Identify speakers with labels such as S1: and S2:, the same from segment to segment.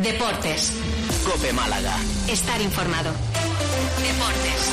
S1: Deportes.
S2: COPE Málaga.
S1: Estar informado. Deportes.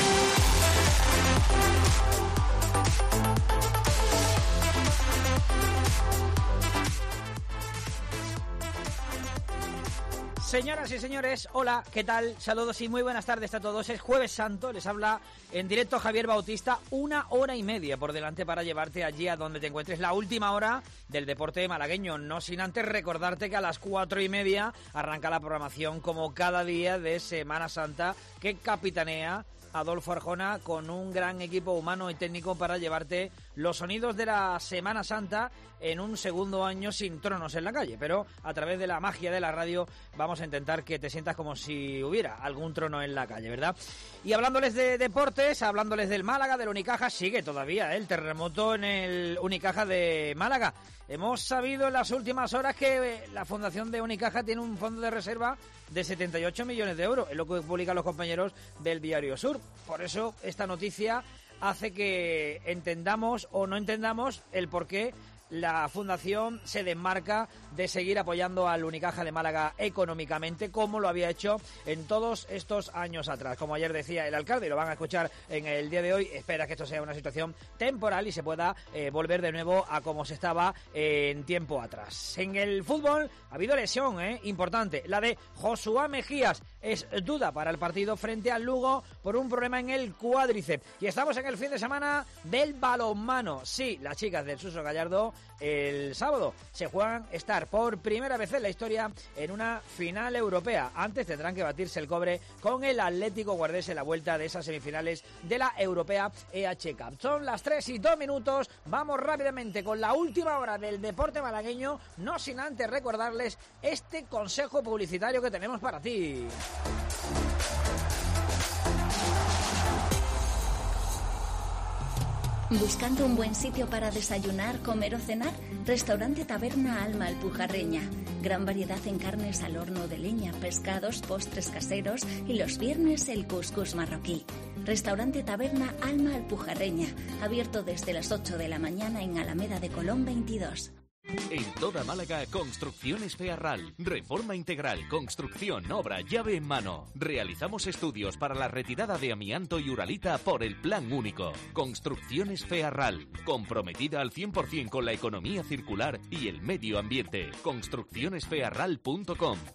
S3: Señoras y señores, hola, ¿qué tal? Saludos y muy buenas tardes a todos. Es Jueves Santo, les habla en directo Javier Bautista. 1 hora y media por delante para llevarte allí a donde te encuentres. La última hora del deporte malagueño. No sin antes recordarte que a las 4:30 arranca la programación como cada día de Semana Santa que capitanea Adolfo Arjona con un gran equipo humano y técnico para llevarte los sonidos de la Semana Santa en un segundo año sin tronos en la calle, pero a través de la magia de la radio vamos a intentar que te sientas como si hubiera algún trono en la calle, ¿verdad? Y hablándoles de deportes, hablándoles del Málaga, del Unicaja, sigue todavía el terremoto en el Unicaja de Málaga. Hemos sabido en las últimas horas que la fundación de Unicaja tiene un fondo de reserva de 78 millones de euros, es lo que publican los compañeros del Diario Sur. Por eso esta noticia hace que entendamos o no entendamos el porqué la fundación se desmarca de seguir apoyando al Unicaja de Málaga económicamente como lo había hecho en todos estos años atrás. Como ayer decía el alcalde, y lo van a escuchar en el día de hoy, espera que esto sea una situación temporal y se pueda volver de nuevo a como se estaba en tiempo atrás. En el fútbol ha habido lesión importante, la de Josué Mejías. Es duda para el partido frente al Lugo por un problema en el cuádriceps. Y estamos en el fin de semana del balonmano. Sí, las chicas del Suso Gallardo el sábado se juegan estar por primera vez en la historia en una final europea. Antes tendrán que batirse el cobre con el Atlético Guardés en la vuelta de esas semifinales de la Europea EH Cup. Son las 3:02. Vamos rápidamente con la última hora del deporte malagueño, no sin antes recordarles este consejo publicitario que tenemos para ti.
S4: ¿Buscando un buen sitio para desayunar, comer o cenar? Restaurante Taberna Alma Alpujarreña. Gran variedad en carnes al horno de leña, pescados, postres caseros y los viernes el cuscús marroquí. Restaurante Taberna Alma Alpujarreña. Abierto desde las 8 de la mañana en Alameda de Colón 22.
S5: En toda Málaga, Construcciones Fearral. Reforma integral, construcción, obra, llave en mano. Realizamos estudios para la retirada de amianto y uralita por el Plan Único. Construcciones Fearral. Comprometida al 100% con la economía circular y el medio ambiente. Construccionesfearral.com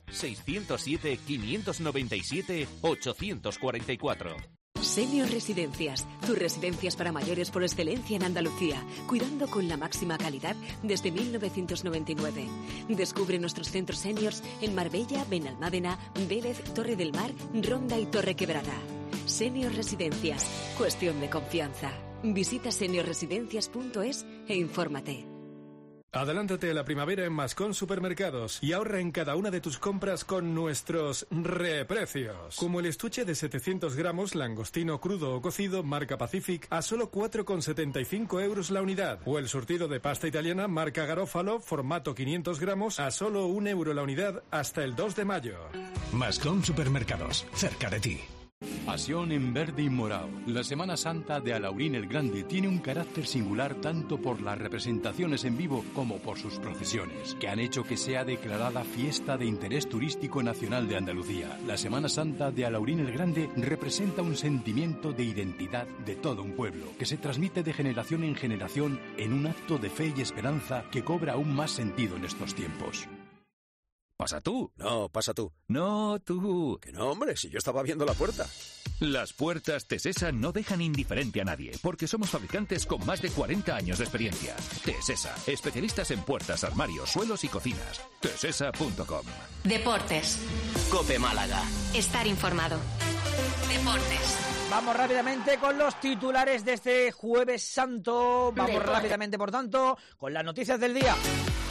S5: 607-597-844.
S6: Senior Residencias, tus residencias para mayores por excelencia en Andalucía, cuidando con la máxima calidad desde 1999. Descubre nuestros centros seniors en Marbella, Benalmádena, Vélez, Torre del Mar, Ronda y Torre Quebrada. Senior Residencias, cuestión de confianza. Visita seniorresidencias.es e infórmate.
S7: Adelántate a la primavera en Mascón Supermercados y ahorra en cada una de tus compras con nuestros reprecios. Como el estuche de 700 gramos langostino crudo o cocido marca Pacific a solo 4,75 euros la unidad. O el surtido de pasta italiana marca Garófalo formato 500 gramos a solo 1 euro la unidad hasta el 2 de mayo.
S8: Mascón Supermercados, cerca de ti.
S9: Pasión en verde y morado. La Semana Santa de Alaurín el Grande tiene un carácter singular tanto por las representaciones en vivo como por sus procesiones, que han hecho que sea declarada fiesta de interés turístico nacional de Andalucía. La Semana Santa de Alaurín el Grande representa un sentimiento de identidad de todo un pueblo, que se transmite de generación en generación en un acto de fe y esperanza que cobra aún más sentido en estos tiempos.
S10: ¿Pasa tú?
S11: No, pasa tú.
S10: No, tú.
S11: Que no, hombre, si yo estaba viendo la puerta.
S10: Las puertas Tesesa no dejan indiferente a nadie, porque somos fabricantes con más de 40 años de experiencia. Tesesa, especialistas en puertas, armarios, suelos y cocinas. Tesesa.com.
S1: Deportes.
S2: COPE Málaga.
S1: Estar informado. Deportes.
S3: Vamos rápidamente con los titulares de este Jueves Santo. Vamos rápidamente, por tanto, con las noticias del día.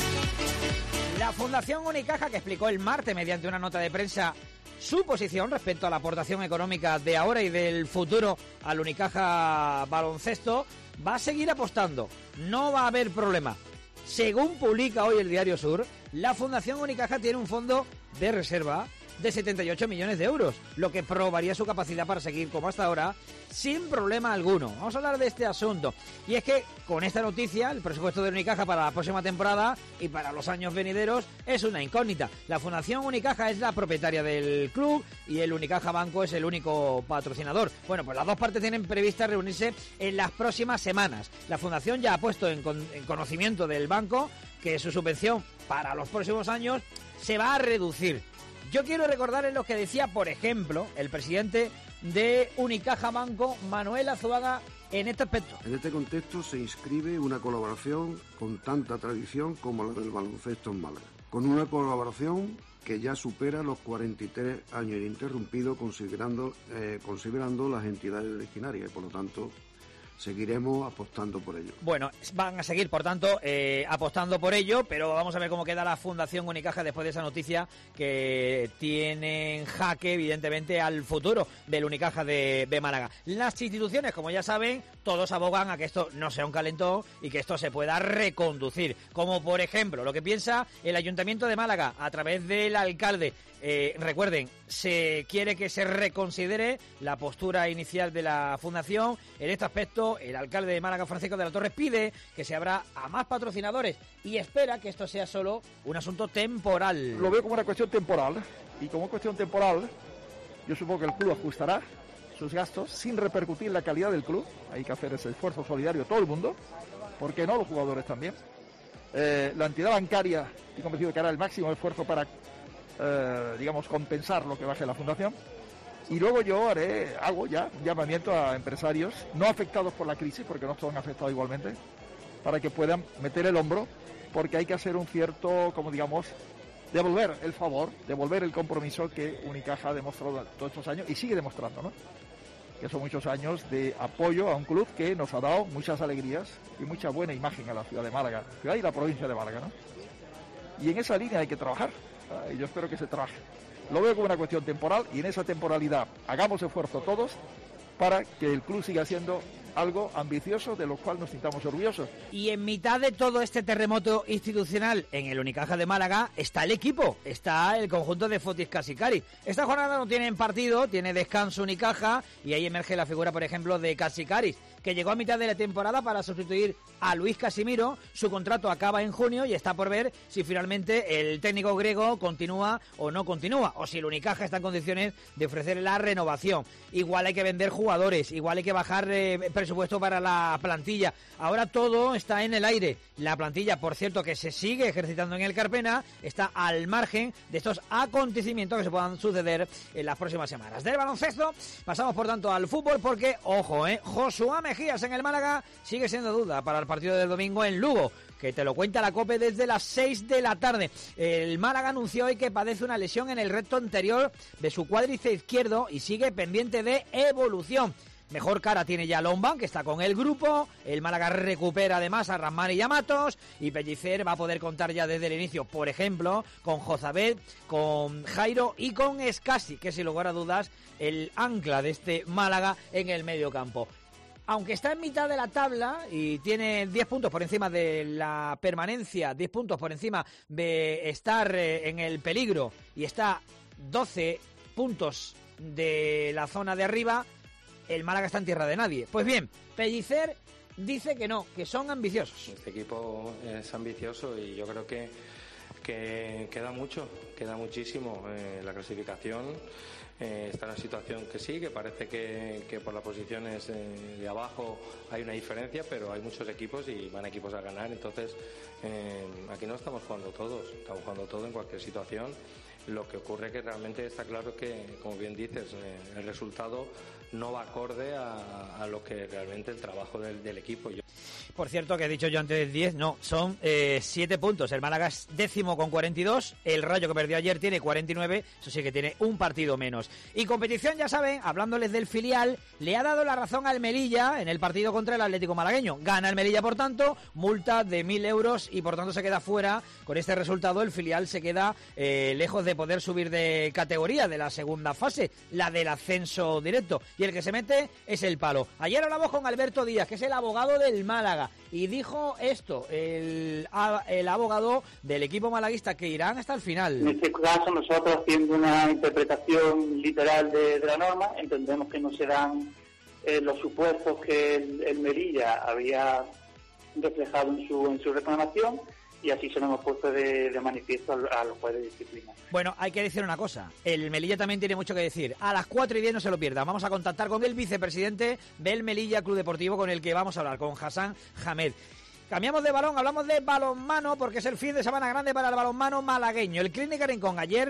S3: La Fundación Unicaja, que explicó el martes mediante una nota de prensa su posición respecto a la aportación económica de ahora y del futuro al Unicaja Baloncesto, va a seguir apostando. No va a haber problema. Según publica hoy el Diario Sur, la Fundación Unicaja tiene un fondo de reserva de 78 millones de euros, lo que probaría su capacidad para seguir como hasta ahora sin problema alguno. Vamos a hablar de este asunto. Y es que con esta noticia, el presupuesto de Unicaja para la próxima temporada y para los años venideros es una incógnita. La Fundación Unicaja es la propietaria del club y el Unicaja Banco es el único patrocinador. Bueno, pues las dos partes tienen prevista reunirse en las próximas semanas. La Fundación ya ha puesto en conocimiento del banco que su subvención para los próximos años se va a reducir. Yo quiero recordarles lo que decía, por ejemplo, el presidente de Unicaja Banco, Manuel Azuaga, en este aspecto.
S12: En este contexto se inscribe una colaboración con tanta tradición como la del baloncesto en Málaga, con una colaboración que ya supera los 43 años ininterrumpidos considerando las entidades originarias y por lo tanto seguiremos apostando por ello.
S3: Bueno, van a seguir, por tanto, apostando por ello, pero vamos a ver cómo queda la Fundación Unicaja después de esa noticia que tiene en jaque, evidentemente, al futuro del Unicaja de Málaga. Las instituciones, como ya saben, todos abogan a que esto no sea un calentón y que esto se pueda reconducir, como por ejemplo lo que piensa el Ayuntamiento de Málaga a través del alcalde. Recuerden, se quiere que se reconsidere la postura inicial de la Fundación. En este aspecto, el alcalde de Málaga, Francisco de la Torre, pide que se abra a más patrocinadores y espera que esto sea solo un asunto temporal.
S13: Lo veo como una cuestión temporal, y como cuestión temporal, yo supongo que el club ajustará sus gastos sin repercutir en la calidad del club. Hay que hacer ese esfuerzo solidario todo el mundo, ¿por qué no los jugadores también? La entidad bancaria, estoy convencido que hará el máximo esfuerzo para compensar lo que baje la Fundación. Y luego yo hago ya un llamamiento a empresarios no afectados por la crisis, porque no todos han afectado igualmente, para que puedan meter el hombro, porque hay que hacer un cierto, devolver el favor, devolver el compromiso que Unicaja ha demostrado todos estos años y sigue demostrando, ¿no? Que son muchos años de apoyo a un club que nos ha dado muchas alegrías y mucha buena imagen a la ciudad de Málaga, ciudad y la provincia de Málaga, ¿no? Y en esa línea hay que trabajar. Y yo espero que se trabaje. Lo veo como una cuestión temporal y en esa temporalidad hagamos esfuerzo todos para que el club siga siendo algo ambicioso de lo cual nos sintamos orgullosos.
S3: Y en mitad de todo este terremoto institucional en el Unicaja de Málaga está el equipo, está el conjunto de Fotis Casicaris. Esta jornada no tienen partido, tiene descanso Unicaja y ahí emerge la figura, por ejemplo, de Casicaris, que llegó a mitad de la temporada para sustituir a Luis Casimiro. Su contrato acaba en junio y está por ver si finalmente el técnico griego continúa o no continúa, o si el Unicaja está en condiciones de ofrecer la renovación. Igual hay que vender jugadores, igual hay que bajar presupuesto para la plantilla. Ahora todo está en el aire. La plantilla, por cierto, que se sigue ejercitando en el Carpena, está al margen de estos acontecimientos que se puedan suceder en las próximas semanas. Del baloncesto pasamos, por tanto, al fútbol porque, ojo, Josué Mejías en el Málaga sigue siendo duda para el partido del domingo en Lugo, que te lo cuenta la COPE desde las 6 de la tarde. El Málaga anunció hoy que padece una lesión en el recto anterior de su cuádriceps izquierdo y sigue pendiente de evolución. Mejor cara tiene ya Lomban, que está con el grupo. El Málaga recupera además a Ramán y a Matos. Y Pellicer va a poder contar ya desde el inicio, por ejemplo, con Jozabet, con Jairo y con Escasi, que sin lugar a dudas el ancla de este Málaga en el medio campo. Aunque está en mitad de la tabla y tiene 10 puntos por encima de la permanencia, 10 puntos por encima de estar en el peligro y está 12 puntos de la zona de arriba, el Málaga está en tierra de nadie. Pues bien, Pellicer dice que no, que son ambiciosos.
S14: Este equipo es ambicioso y yo creo que queda muchísimo la clasificación. Está en una situación que sí, que parece que por las posiciones de abajo hay una diferencia, pero hay muchos equipos y van equipos a ganar. Entonces aquí no estamos jugando todos, estamos jugando todo en cualquier situación. Lo que ocurre que realmente está claro que, como bien dices, el resultado no va acorde a lo que realmente el trabajo del equipo.
S3: Por cierto, que he dicho yo antes 10, no, son 7 puntos. El Málaga es 10º con 42, el Rayo que perdió ayer tiene 49, eso sí que tiene un partido menos. Y competición, ya saben, hablándoles del filial, le ha dado la razón al Melilla en el partido contra el Atlético malagueño. Gana el Melilla, por tanto, multa de 1.000 euros y por tanto se queda fuera. Con este resultado el filial se queda lejos de poder subir de categoría de la segunda fase, la del ascenso directo. Y el que se mete es el Palo. Ayer hablamos con Alberto Díaz, que es el abogado del Málaga, y dijo esto, el abogado del equipo malaguista, que irán hasta el final.
S15: En este caso, nosotros, haciendo una interpretación literal de la norma, entendemos que no se dan los supuestos que el Melilla había reflejado en su reclamación, y así se lo hemos puesto de manifiesto a los jueces de disciplina.
S3: Bueno, hay que decir una cosa, el Melilla también tiene mucho que decir. A las 4:10 no se lo pierda, vamos a contactar con el vicepresidente del Melilla Club Deportivo, con el que vamos a hablar, con Hassan Hamed. Cambiamos de balón, hablamos de balonmano, porque es el fin de semana grande para el balonmano malagueño. El Clínica Rincón ayer...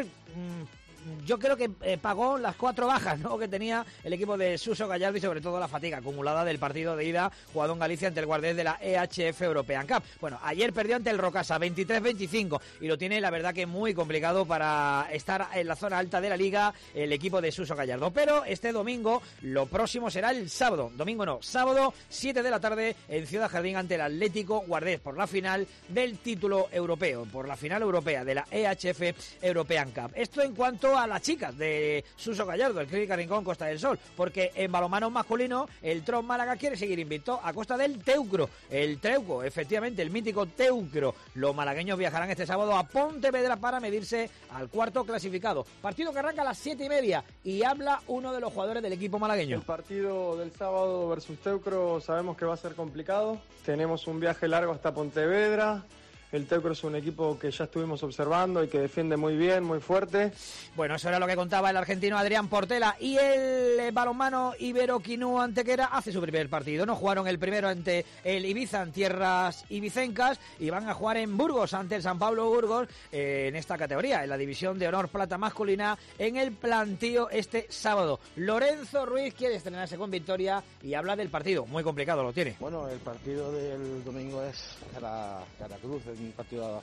S3: yo creo que pagó las 4 bajas, ¿no?, que tenía el equipo de Suso Gallardo, y sobre todo la fatiga acumulada del partido de ida jugado en Galicia ante el Guardés de la EHF European Cup. Bueno, ayer perdió ante el Rocasa 23-25 y lo tiene, la verdad, que muy complicado para estar en la zona alta de la liga el equipo de Suso Gallardo. Pero este domingo, lo próximo será el sábado, domingo no, sábado 7 de la tarde en Ciudad Jardín ante el Atlético Guardés por la final del título europeo, por la final europea de la EHF European Cup. Esto en cuanto a las chicas de Suso Gallardo, el Clínica Rincón Costa del Sol, porque en balonmano masculino el Tron Málaga quiere seguir invicto a costa del Teucro. El Treuco, efectivamente, el mítico Teucro. Los malagueños viajarán este sábado a Pontevedra para medirse al cuarto clasificado. Partido que arranca a las 7:30 y habla uno de los jugadores del equipo malagueño.
S16: El partido del sábado versus Teucro sabemos que va a ser complicado. Tenemos un viaje largo hasta Pontevedra. El Teucro es un equipo que ya estuvimos observando y que defiende muy bien, muy fuerte.
S3: Bueno, eso era lo que contaba el argentino Adrián Portela. Y el balonmano Ibero Quinú Antequera hace su primer partido. No jugaron el primero ante el Ibiza en tierras ibicencas y van a jugar en Burgos ante el San Pablo Burgos en esta categoría, en la división de honor plata masculina, en el plantío este sábado. Lorenzo Ruiz quiere estrenarse con victoria y habla del partido. Muy complicado lo tiene.
S17: Bueno, el partido del domingo es Caracruz, un partido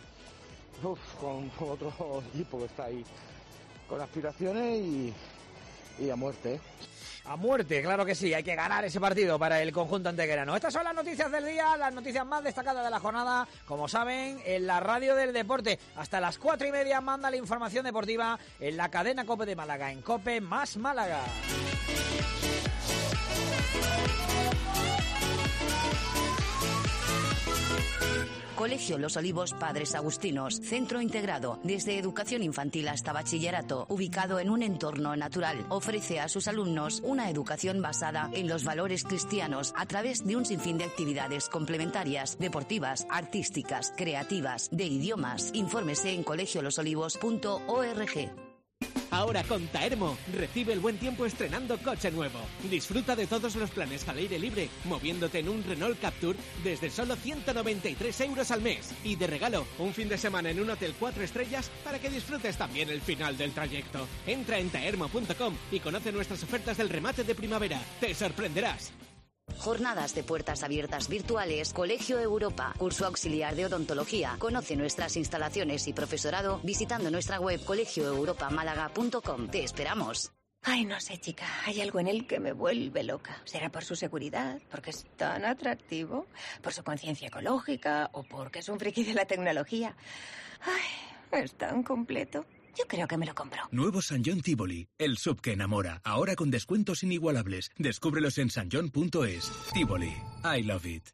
S17: con otro equipo que está ahí con aspiraciones y a muerte.
S3: A muerte, claro que sí, hay que ganar ese partido para el conjunto antequerano. Estas son las noticias del día, las noticias más destacadas de la jornada, como saben, en la radio del deporte. Hasta las 4:30 manda la información deportiva en la cadena COPE de Málaga, en COPE más Málaga.
S18: Colegio Los Olivos Padres Agustinos, centro integrado desde educación infantil hasta bachillerato, ubicado en un entorno natural. Ofrece a sus alumnos una educación basada en los valores cristianos a través de un sinfín de actividades complementarias, deportivas, artísticas, creativas, de idiomas. Infórmese en colegiolosolivos.org.
S19: Ahora con Taermo, recibe el buen tiempo estrenando coche nuevo. Disfruta de todos los planes al aire libre, moviéndote en un Renault Captur desde solo 193 euros al mes. Y de regalo, un fin de semana en un hotel 4 estrellas para que disfrutes también el final del trayecto. Entra en taermo.com y conoce nuestras ofertas del remate de primavera. ¡Te sorprenderás!
S18: Jornadas de puertas abiertas virtuales Colegio Europa, curso auxiliar de odontología. Conoce nuestras instalaciones y profesorado visitando nuestra web colegioeuropamálaga.com. Te esperamos.
S20: Ay, no sé, chica, hay algo en él que me vuelve loca. ¿Será por su seguridad, porque es tan atractivo, por su conciencia ecológica o porque es un friki de la tecnología? Ay, es tan completo. Yo creo que me lo compro.
S21: Nuevo San John Tivoli, el sub que enamora. Ahora con descuentos inigualables. Descúbrelos en sanjon.es. Tivoli, I love it.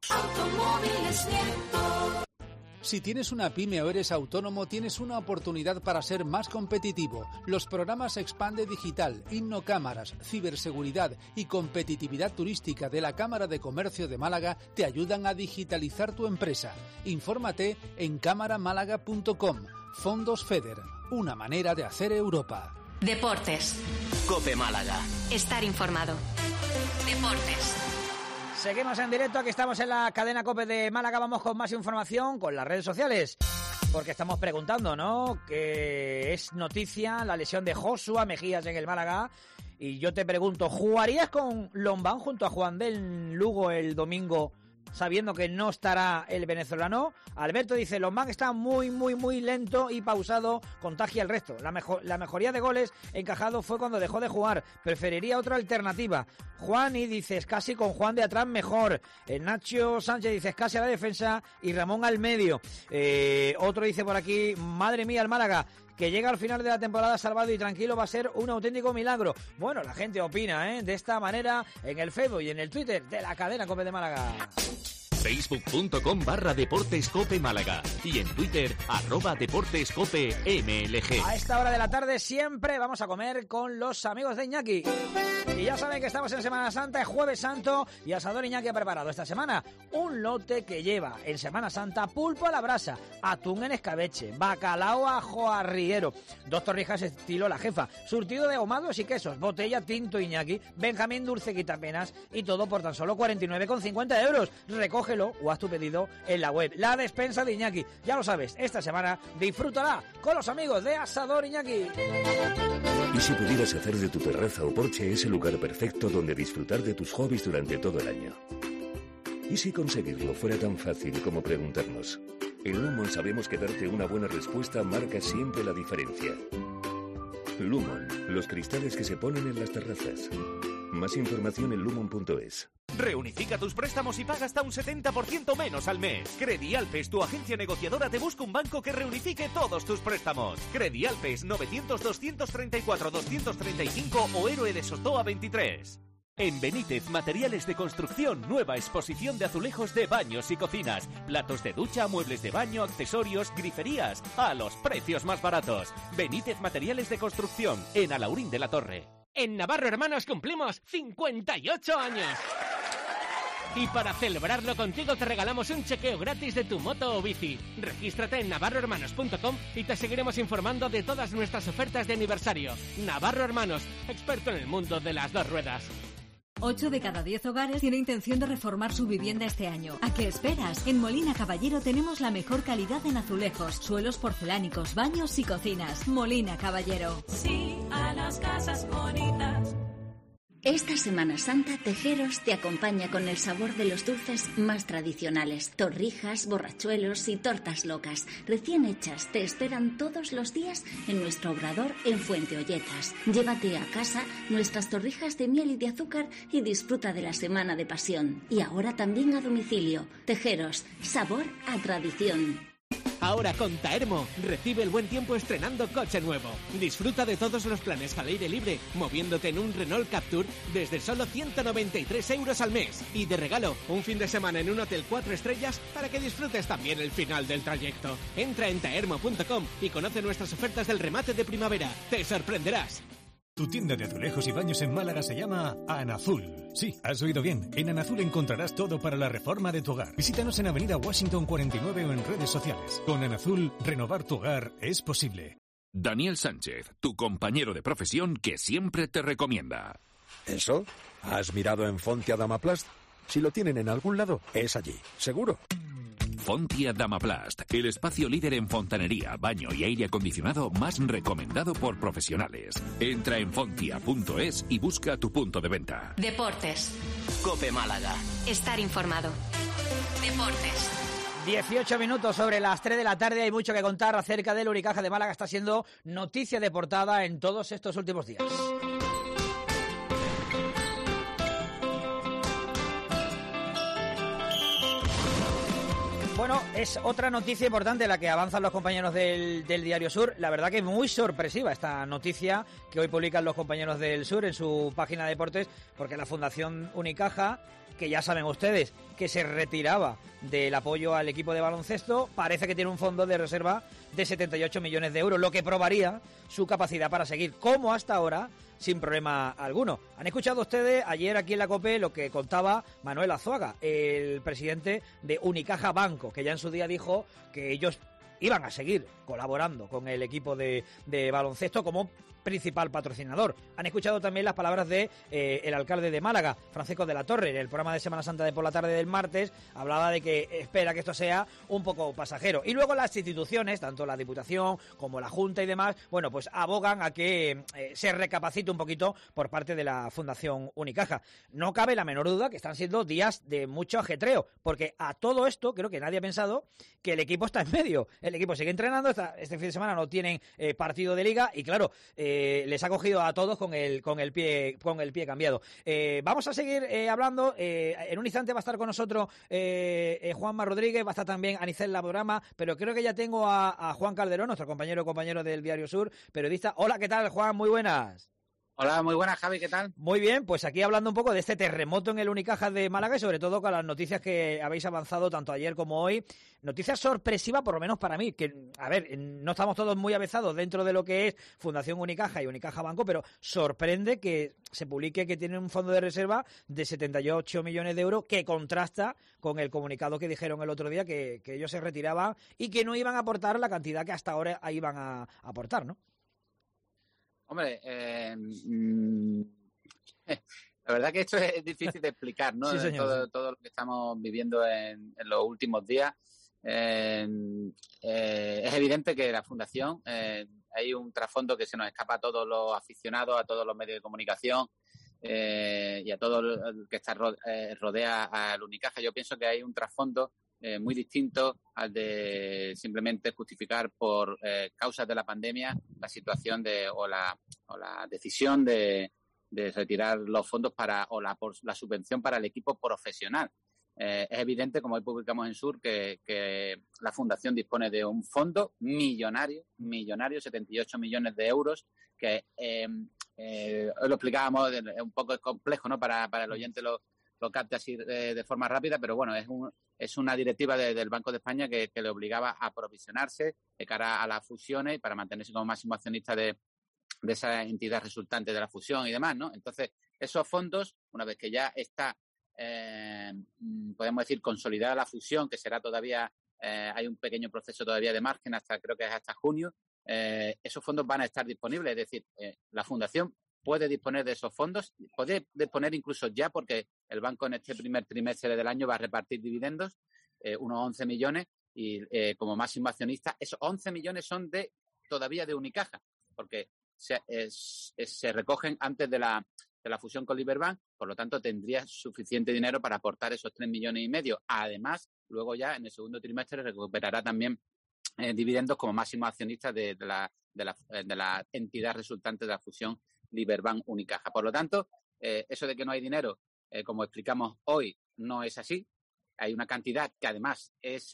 S22: Si tienes una pyme o eres autónomo, tienes una oportunidad para ser más competitivo. Los programas Expande Digital, Innocámaras, Ciberseguridad y Competitividad Turística de la Cámara de Comercio de Málaga te ayudan a digitalizar tu empresa. Infórmate en cámaramálaga.com. Fondos FEDER, una manera de hacer Europa.
S1: Deportes.
S2: COPE Málaga.
S1: Estar informado. Deportes.
S3: Seguimos en directo, aquí estamos en la cadena COPE de Málaga, vamos con más información con las redes sociales, porque estamos preguntando, ¿no?, que es noticia la lesión de Joshua Mejías en el Málaga, y yo te pregunto, ¿jugarías con Lombán junto a Juan del Lugo el domingo sabiendo que no estará el venezolano? Alberto dice, Lombán está muy lento y pausado, contagia el resto. La mejoría de goles encajado fue cuando dejó de jugar. Preferiría otra alternativa. Juan y dices, casi con Juan de atrás mejor. Nacho Sánchez dice, casi a la defensa y Ramón al medio. Otro dice por aquí, madre mía el Málaga, que llega al final de la temporada salvado y tranquilo va a ser un auténtico milagro. Bueno, la gente opina, de esta manera en el Facebook y en el Twitter de la cadena COPE de Málaga.
S10: Facebook.com/Deportes Cope Málaga y en Twitter @DeportesCopeMLG.
S3: A esta hora de la tarde siempre vamos a comer con los amigos de Iñaki. Y ya saben que estamos en Semana Santa, es Jueves Santo, y Asador Iñaki ha preparado esta semana un lote que lleva en Semana Santa pulpo a la brasa, atún en escabeche, bacalao ajo arriero, 2 torrijas estilo La Jefa, surtido de ahumados y quesos, botella tinto Iñaki, Benjamín dulce quitapenas y todo por tan solo 49,50 euros. Recógelo o haz tu pedido en la web. La despensa de Iñaki, ya lo sabes, esta semana disfrútala con los amigos de Asador Iñaki.
S4: ¿Y si pudieras hacer de tu terraza o porche ese lugar perfecto donde disfrutar de tus hobbies durante todo el año? ¿Y si conseguirlo fuera tan fácil como preguntarnos? En Lumon sabemos que darte una buena respuesta marca siempre la diferencia. Lumon, los cristales que se ponen en las terrazas. Más información en lumon.es.
S5: Reunifica tus préstamos y paga hasta un 70% menos al mes. Credialpes, tu agencia negociadora, te busca un banco que reunifique todos tus préstamos. Credialpes, 900-234-235 o Héroe de Sotoa 23. En Benítez Materiales de Construcción, nueva exposición de azulejos de baños y cocinas, platos de ducha, muebles de baño, accesorios, griferías, a los precios más baratos. Benítez Materiales de Construcción, en Alaurín de la Torre.
S19: En Navarro Hermanos cumplimos 58 años. Y para celebrarlo contigo te regalamos un chequeo gratis de tu moto o bici. Regístrate en navarrohermanos.com y te seguiremos informando de todas nuestras ofertas de aniversario. Navarro Hermanos, experto en el mundo de las 2 ruedas.
S23: 8 de cada 10 hogares tiene intención de reformar su vivienda este año. ¿A qué esperas? En Molina Caballero tenemos la mejor calidad en azulejos, suelos porcelánicos, baños y cocinas. Molina Caballero.
S24: Sí a las casas bonitas.
S25: Esta Semana Santa, Tejeros te acompaña con el sabor de los dulces más tradicionales. Torrijas, borrachuelos y tortas locas, recién hechas, te esperan todos los días en nuestro obrador en Fuenteolletas. Llévate a casa nuestras torrijas de miel y de azúcar y disfruta de la Semana de Pasión. Y ahora también a domicilio. Tejeros, sabor a tradición.
S19: Ahora con Taermo, recibe el buen tiempo estrenando coche nuevo. Disfruta de todos los planes al aire libre, moviéndote en un Renault Captur desde solo 193 euros al mes. Y de regalo, un fin de semana en un hotel 4 estrellas para que disfrutes también el final del trayecto. Entra en taermo.com y conoce nuestras ofertas del remate de primavera. ¡Te sorprenderás!
S8: Tu tienda de azulejos y baños en Málaga se llama Anazul. Sí, has oído bien. En Anazul encontrarás todo para la reforma de tu hogar. Visítanos en Avenida Washington 49 o en redes sociales. Con Anazul, renovar tu hogar es posible.
S10: Daniel Sánchez, tu compañero de profesión que siempre te recomienda.
S11: ¿Eso? ¿Has mirado en Fontia Damaplast? Si lo tienen en algún lado, es allí, seguro.
S10: Fontia Damaplast, el espacio líder en fontanería, baño y aire acondicionado más recomendado por profesionales. Entra en fontia.es y busca tu punto de venta.
S1: Deportes.
S2: COPE Málaga.
S1: Estar informado. Deportes.
S3: 18 minutos sobre las 3 de la tarde. Hay mucho que contar acerca del Unicaja de Málaga. Está siendo noticia de portada en todos estos últimos días. Bueno, es otra noticia importante la que avanzan los compañeros del Diario Sur. La verdad que es muy sorpresiva esta noticia que hoy publican los compañeros del Sur en su página de deportes, porque la Fundación Unicaja, que ya saben ustedes que se retiraba del apoyo al equipo de baloncesto, parece que tiene un fondo de reserva de 78 millones de euros, lo que probaría su capacidad para seguir, como hasta ahora, sin problema alguno. Han escuchado ustedes ayer aquí en la COPE lo que contaba Manuel Azuaga, el presidente de Unicaja Banco, que ya en su día dijo que ellos iban a seguir colaborando con el equipo de baloncesto como principal patrocinador. Han escuchado también las palabras de el alcalde de Málaga, Francisco de la Torre, en el programa de Semana Santa de por la tarde del martes. Hablaba de que espera que esto sea un poco pasajero. Y luego las instituciones, tanto la Diputación como la Junta y demás, bueno, pues abogan a que se recapacite un poquito por parte de la Fundación Unicaja. No cabe la menor duda que están siendo días de mucho ajetreo, porque a todo esto creo que nadie ha pensado que el equipo está en medio. El equipo sigue entrenando, este fin de semana no tienen partido de liga y claro, les ha cogido a todos con el pie cambiado. Vamos a seguir hablando. En un instante va a estar con nosotros Juanma Rodríguez, va a estar también Anicel Laborama, pero creo que ya tengo a Juan Calderón, nuestro compañero del Diario Sur, periodista. Hola, ¿qué tal, Juan? Muy buenas.
S6: Hola, muy buenas, Javi, ¿qué tal?
S3: Muy bien, pues aquí hablando un poco de este terremoto en el Unicaja de Málaga y sobre todo con las noticias que habéis avanzado tanto ayer como hoy. Noticias sorpresivas, por lo menos para mí, que, a ver, no estamos todos muy avezados dentro de lo que es Fundación Unicaja y Unicaja Banco, pero sorprende que se publique que tienen un fondo de reserva de 78 millones de euros que contrasta con el comunicado que dijeron el otro día que ellos se retiraban y que no iban a aportar la cantidad que hasta ahora iban a aportar, ¿no?
S6: Hombre, la verdad que esto es difícil de explicar, ¿no?
S3: Sí,
S6: todo lo que estamos viviendo en los últimos días. Es evidente que la Fundación, hay un trasfondo que se nos escapa a todos los aficionados, a todos los medios de comunicación y a todo el que rodea al Unicaja. Yo pienso que hay un trasfondo muy distinto al de simplemente justificar por causas de la pandemia la situación o la decisión de retirar los fondos por la subvención para el equipo profesional. Es evidente, como hoy publicamos en Sur, que la Fundación dispone de un fondo millonario, 78 millones de euros, que hoy lo explicábamos, un poco complejo, ¿no? Para el oyente lo capte así de forma rápida, pero bueno, es una directiva del Banco de España que le obligaba a aprovisionarse de cara a las fusiones y para mantenerse como máximo accionista de esa entidad resultante de la fusión y demás, ¿no? Entonces, esos fondos, una vez que ya está, podemos decir, consolidada la fusión, que será todavía, hay un pequeño proceso todavía de margen, creo que es hasta junio, esos fondos van a estar disponibles, es decir, la Fundación puede disponer de esos fondos, puede disponer incluso ya, porque el banco en este primer trimestre del año va a repartir dividendos, unos 11 millones, y como máximo accionista, esos 11 millones son todavía de Unicaja, porque se recogen antes de la fusión con Liberbank, por lo tanto tendría suficiente dinero para aportar esos 3,5 millones. Además, luego ya en el segundo trimestre recuperará también dividendos como máximo accionista de la entidad resultante de la fusión Liberbank Unicaja. Por lo tanto, eso de que no hay dinero, como explicamos hoy, no es así. Hay una cantidad que además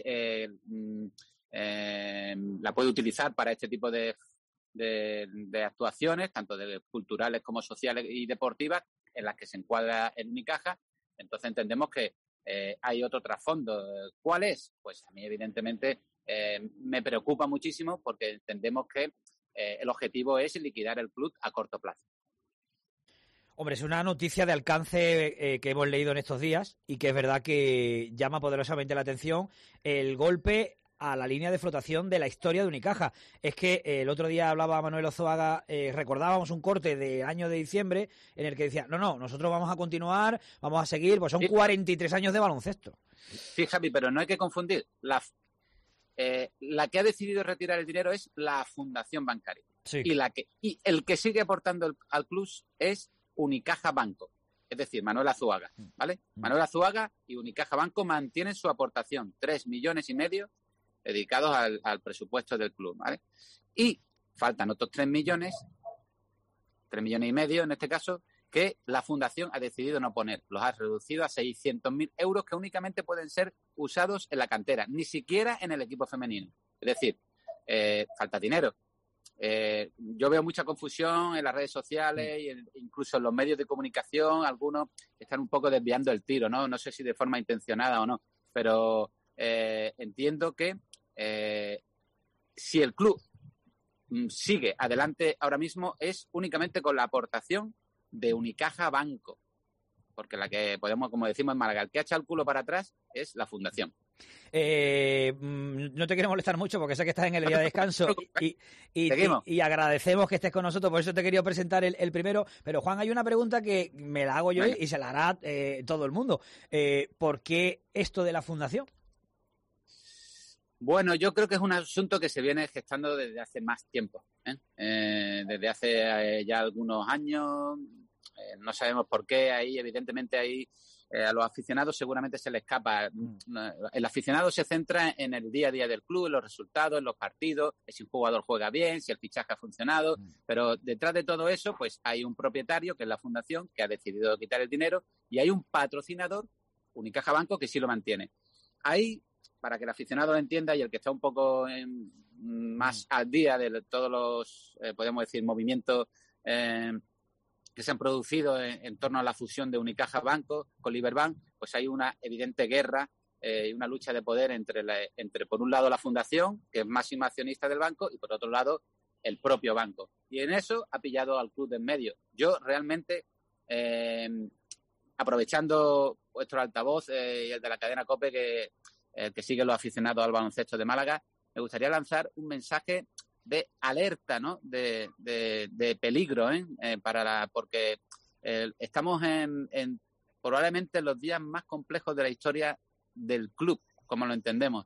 S6: la puede utilizar para este tipo de actuaciones, tanto culturales como sociales y deportivas, en las que se encuadra el Unicaja. Entonces entendemos que hay otro trasfondo. ¿Cuál es? Pues a mí evidentemente me preocupa muchísimo, porque entendemos que el objetivo es liquidar el club a corto plazo.
S3: Hombre, es una noticia de alcance que hemos leído en estos días y que es verdad que llama poderosamente la atención el golpe a la línea de flotación de la historia de Unicaja. Es que el otro día hablaba Manuel Ozoaga, recordábamos un corte de año de diciembre en el que decía, no, nosotros vamos a continuar, vamos a seguir, pues son 43 años de baloncesto.
S6: Sí, Javi, pero no hay que confundir. La que ha decidido retirar el dinero es la Fundación Bancaria.
S3: Sí.
S6: Y el que sigue aportando al club es Unicaja Banco, es decir, Manuel Azuaga, ¿vale? Manuel Azuaga y Unicaja Banco mantienen su aportación, 3,5 millones dedicados al presupuesto del club, ¿vale? Y faltan otros 3,5 millones en este caso, que la Fundación ha decidido no poner. Los ha reducido a 600.000 euros que únicamente pueden ser usados en la cantera, ni siquiera en el equipo femenino. Es decir, falta dinero. Yo veo mucha confusión en las redes sociales e incluso en los medios de comunicación. Algunos están un poco desviando el tiro, ¿no? No sé si de forma intencionada o no, pero entiendo que si el club sigue adelante ahora mismo es únicamente con la aportación de Unicaja Banco, porque la que podemos, como decimos en Málaga, el que echa el culo para atrás es la Fundación.
S3: No te quiero molestar mucho porque sé que estás en el día de descanso y agradecemos que estés con nosotros, por eso te quería presentar el primero. Pero Juan, hay una pregunta que me la hago yo y se la hará todo el mundo. ¿Por qué esto de la Fundación?
S6: Bueno, yo creo que es un asunto que se viene gestando desde hace más tiempo, desde hace ya algunos años. No sabemos por qué. Ahí evidentemente hay a los aficionados seguramente se les escapa. El aficionado se centra en el día a día del club, en los resultados, en los partidos, si un jugador juega bien, si el fichaje ha funcionado, pero detrás de todo eso pues hay un propietario, que es la fundación, que ha decidido quitar el dinero, y hay un patrocinador, Unicaja Banco, que sí lo mantiene. Ahí, para que el aficionado lo entienda y el que está un poco más al día de todos los, podemos decir, movimientos que se han producido en torno a la fusión de Unicaja Banco con Liberbank, pues hay una evidente guerra y una lucha de poder entre, por un lado, la fundación, que es máxima accionista del banco, y por otro lado, el propio banco. Y en eso ha pillado al club de en medio. Yo realmente, aprovechando vuestro altavoz y el de la cadena COPE, que sigue los aficionados al baloncesto de Málaga, me gustaría lanzar un mensaje de alerta, ¿no? De peligro, porque estamos en probablemente los días más complejos de la historia del club, como lo entendemos.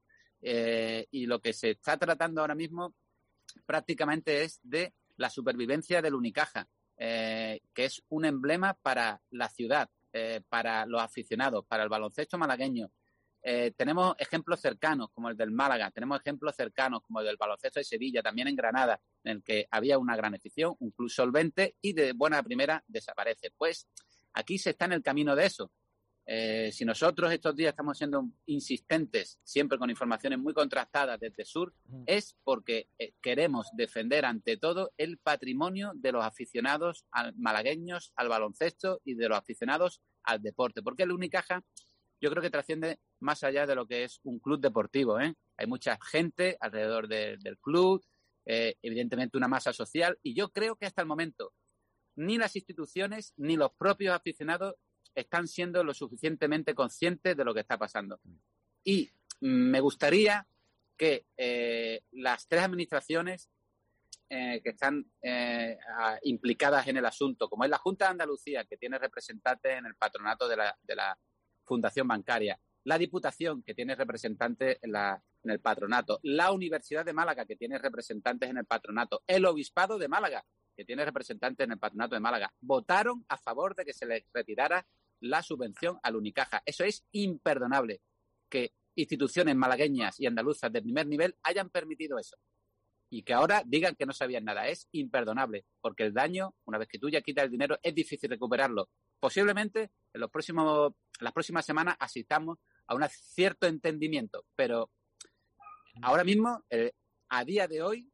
S6: Y lo que se está tratando ahora mismo prácticamente es de la supervivencia del Unicaja, que es un emblema para la ciudad, para los aficionados, para el baloncesto malagueño. Tenemos ejemplos cercanos como el del Málaga, tenemos ejemplos cercanos como el del baloncesto de Sevilla, también en Granada, en el que había una gran afición, un club solvente, y de buena primera desaparece. Pues aquí se está en el camino de eso. Si nosotros estos días estamos siendo insistentes, siempre con informaciones muy contrastadas desde Sur, es porque queremos defender ante todo el patrimonio de los aficionados malagueños al baloncesto y de los aficionados al deporte, porque el Unicaja yo creo que trasciende más allá de lo que es un club deportivo, ¿eh? Hay mucha gente alrededor del club, evidentemente una masa social, y yo creo que hasta el momento ni las instituciones ni los propios aficionados están siendo lo suficientemente conscientes de lo que está pasando. Y me gustaría que las tres administraciones que están implicadas en el asunto, como es la Junta de Andalucía, que tiene representantes en el patronato de la Fundación Bancaria, la Diputación, que tiene representantes en el patronato, la Universidad de Málaga, que tiene representantes en el patronato, el Obispado de Málaga, que tiene representantes en el patronato de Málaga, votaron a favor de que se les retirara la subvención al Unicaja. Eso es imperdonable, que instituciones malagueñas y andaluzas de primer nivel hayan permitido eso y que ahora digan que no sabían nada. Es imperdonable, porque el daño, una vez que tú ya quitas el dinero, es difícil recuperarlo. Posiblemente en las próximas semanas asistamos a un cierto entendimiento, pero ahora mismo, a día de hoy,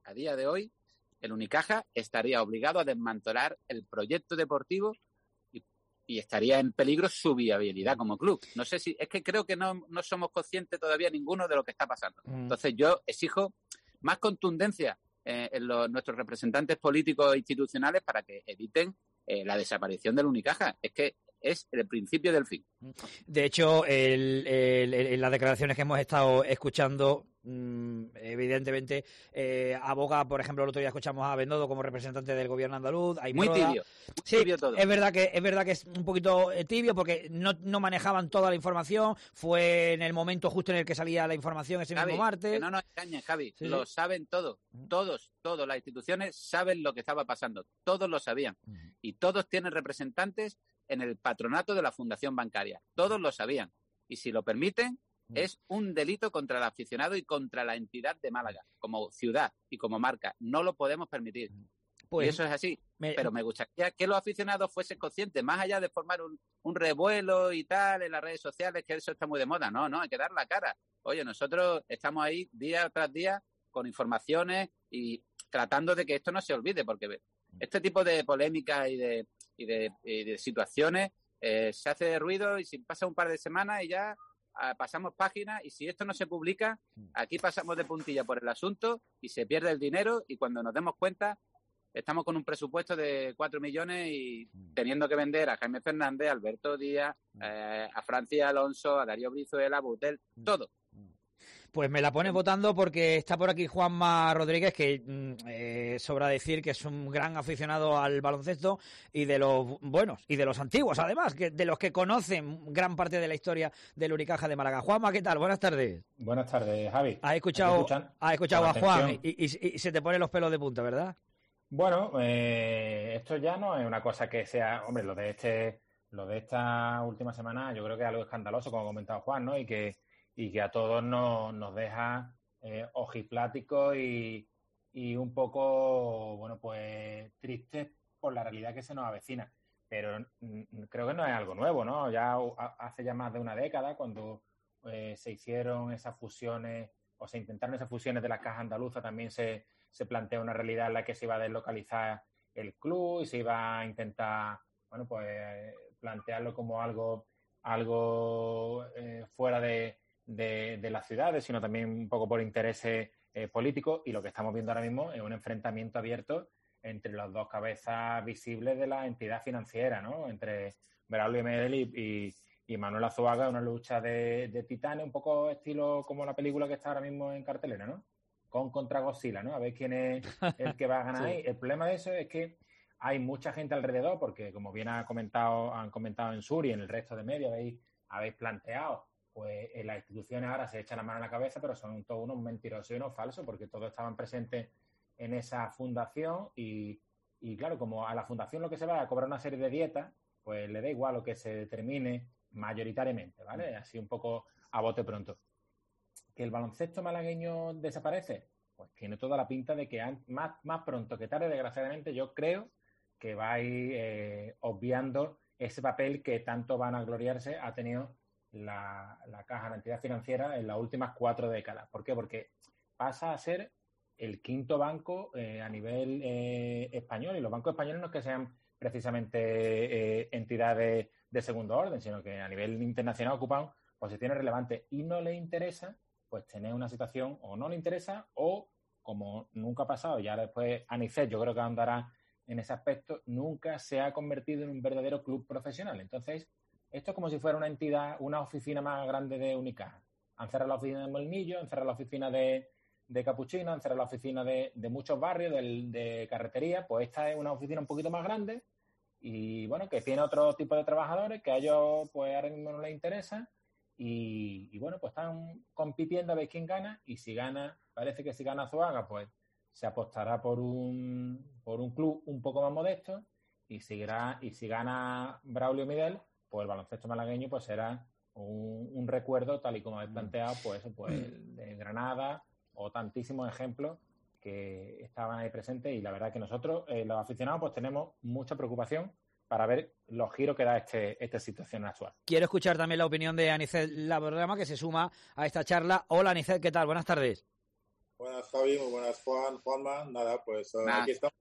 S6: el Unicaja estaría obligado a desmantelar el proyecto deportivo y estaría en peligro su viabilidad como club. No sé si, es que creo que no somos conscientes todavía ninguno de lo que está pasando. Entonces yo exijo más contundencia en nuestros representantes políticos e institucionales para que eviten la desaparición del Unicaja. Es que es el principio del fin.
S3: De hecho, en las declaraciones que hemos estado escuchando, evidentemente, aboga, por ejemplo, el otro día escuchamos a Bendodo como representante del gobierno andaluz.
S6: Muy tibio.
S3: Sí,
S6: tibio todo.
S3: Es verdad que es un poquito tibio porque no manejaban toda la información. Fue en el momento justo en el que salía la información ese
S6: Javi,
S3: mismo martes.
S6: Que no nos engañen, Javi.
S3: Sí,
S6: lo saben todo. Todos. Las instituciones saben lo que estaba pasando. Todos lo sabían. Y todos tienen representantes en el patronato de la Fundación Bancaria. Todos lo sabían. Y si lo permiten, es un delito contra el aficionado y contra la entidad de Málaga, como ciudad y como marca. No lo podemos permitir.
S3: Pues,
S6: y eso es así. Pero me gustaría que los aficionados fuesen conscientes, más allá de formar un revuelo y tal en las redes sociales, que eso está muy de moda. No, hay que dar la cara. Oye, nosotros estamos ahí día tras día con informaciones y tratando de que esto no se olvide, porque este tipo de polémicas y de situaciones se hace de ruido y si pasa un par de semanas y ya pasamos páginas, y si esto no se publica, aquí pasamos de puntilla por el asunto y se pierde el dinero, y cuando nos demos cuenta estamos con un presupuesto de 4 millones y teniendo que vender a Jaime Fernández, a Alberto Díaz, a Francia Alonso, a Darío Brizuela, a Butel, todo.
S3: Pues me la pones votando porque está por aquí Juanma Rodríguez, que sobra decir que es un gran aficionado al baloncesto y de los buenos y de los antiguos, además, que de los que conocen gran parte de la historia del Unicaja de Málaga. Juanma, ¿qué tal? Buenas tardes.
S7: Buenas tardes, Javi.
S3: Has escuchado a Juan y se te ponen los pelos de punta, ¿verdad?
S7: Bueno, esto ya no es una cosa que sea... Hombre, lo de lo de esta última semana yo creo que es algo escandaloso, como ha comentado Juan, ¿no? Y que a todos nos deja ojipláticos y un poco, bueno, pues tristes por la realidad que se nos avecina. Pero creo que no es algo nuevo, ¿no? Ya hace ya más de una década, cuando se hicieron esas fusiones o se intentaron esas fusiones de la Caja Andaluza, también se plantea una realidad en la que se iba a deslocalizar el club y se iba a intentar, bueno, pues plantearlo como algo fuera de las ciudades, sino también un poco por intereses políticos, y lo que estamos viendo ahora mismo es un enfrentamiento abierto entre las dos cabezas visibles de la entidad financiera, ¿no? Entre Braulio Medel y Manuel Azuaga, una lucha de titanes, un poco estilo como la película que está ahora mismo en cartelera, ¿no? Contra Godzilla, ¿no? A ver quién es el que va a ganar ahí. El problema de eso es que hay mucha gente alrededor, porque como bien han comentado en Sur y en el resto de medios, habéis planteado, pues en las instituciones ahora se echan la mano a la cabeza, pero son todos unos mentirosos y unos falsos, porque todos estaban presentes en esa fundación y claro, como a la fundación lo que se va a cobrar una serie de dietas, pues le da igual lo que se determine mayoritariamente, ¿vale? Así un poco a bote pronto. ¿Que el baloncesto malagueño desaparece? Pues tiene toda la pinta de que más pronto que tarde, desgraciadamente, yo creo que va a ir obviando ese papel que tanto van a gloriarse ha tenido la Caja, la entidad financiera, en las últimas 4 décadas. ¿Por qué? Porque pasa a ser el quinto banco a nivel español, y los bancos españoles no es que sean precisamente entidades de segundo orden, sino que a nivel internacional ocupan posiciones relevantes y no les interesa pues tener una situación, o no le interesa, o como nunca ha pasado, ya después ANICET yo creo que andará en ese aspecto, nunca se ha convertido en un verdadero club profesional. Entonces, esto es como si fuera una entidad, una oficina más grande de Unicaja. Han cerrado la oficina de Molinillo, han cerrado la oficina de Capuchino, han cerrado la oficina de muchos barrios, de carretería. Pues esta es una oficina un poquito más grande y, bueno, que tiene otro tipo de trabajadores que a ellos pues ahora mismo no les interesa. Y bueno, pues están compitiendo a ver quién gana, y si gana, parece que si gana Zuaga, pues se apostará por un club un poco más modesto, y si gana Braulio Medel, pues el baloncesto malagueño pues será un recuerdo, tal y como habéis planteado, pues eso, pues el de Granada, o tantísimos ejemplos que estaban ahí presentes, y la verdad que nosotros, los aficionados, pues tenemos mucha preocupación para ver los giros que da esta situación actual.
S3: Quiero escuchar también la opinión de Anicet Labordama, que se suma a esta charla. Hola, Anicet, ¿qué tal? Buenas tardes.
S9: Buenas, Javi, muy buenas, Juanma. Nada, pues aquí estamos.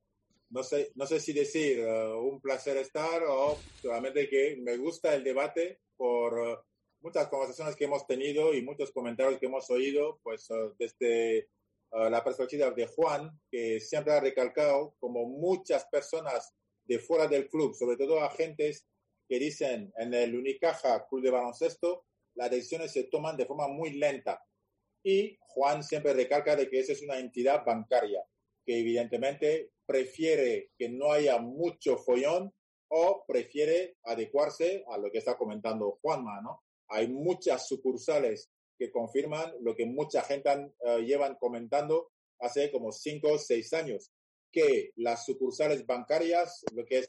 S9: No sé si decir un placer estar, o solamente que me gusta el debate por muchas conversaciones que hemos tenido y muchos comentarios que hemos oído, pues desde la perspectiva de Juan, que siempre ha recalcado como muchas personas de fuera del club, sobre todo agentes que dicen en el Unicaja Club de Baloncesto, las decisiones se toman de forma muy lenta. Y Juan siempre recalca de que esa es una entidad bancaria, que evidentemente prefiere que no haya mucho follón, o prefiere adecuarse a lo que está comentando Juanma, ¿no? Hay muchas sucursales que confirman lo que mucha gente llevan comentando hace como 5 o 6 años, que las sucursales bancarias, lo que es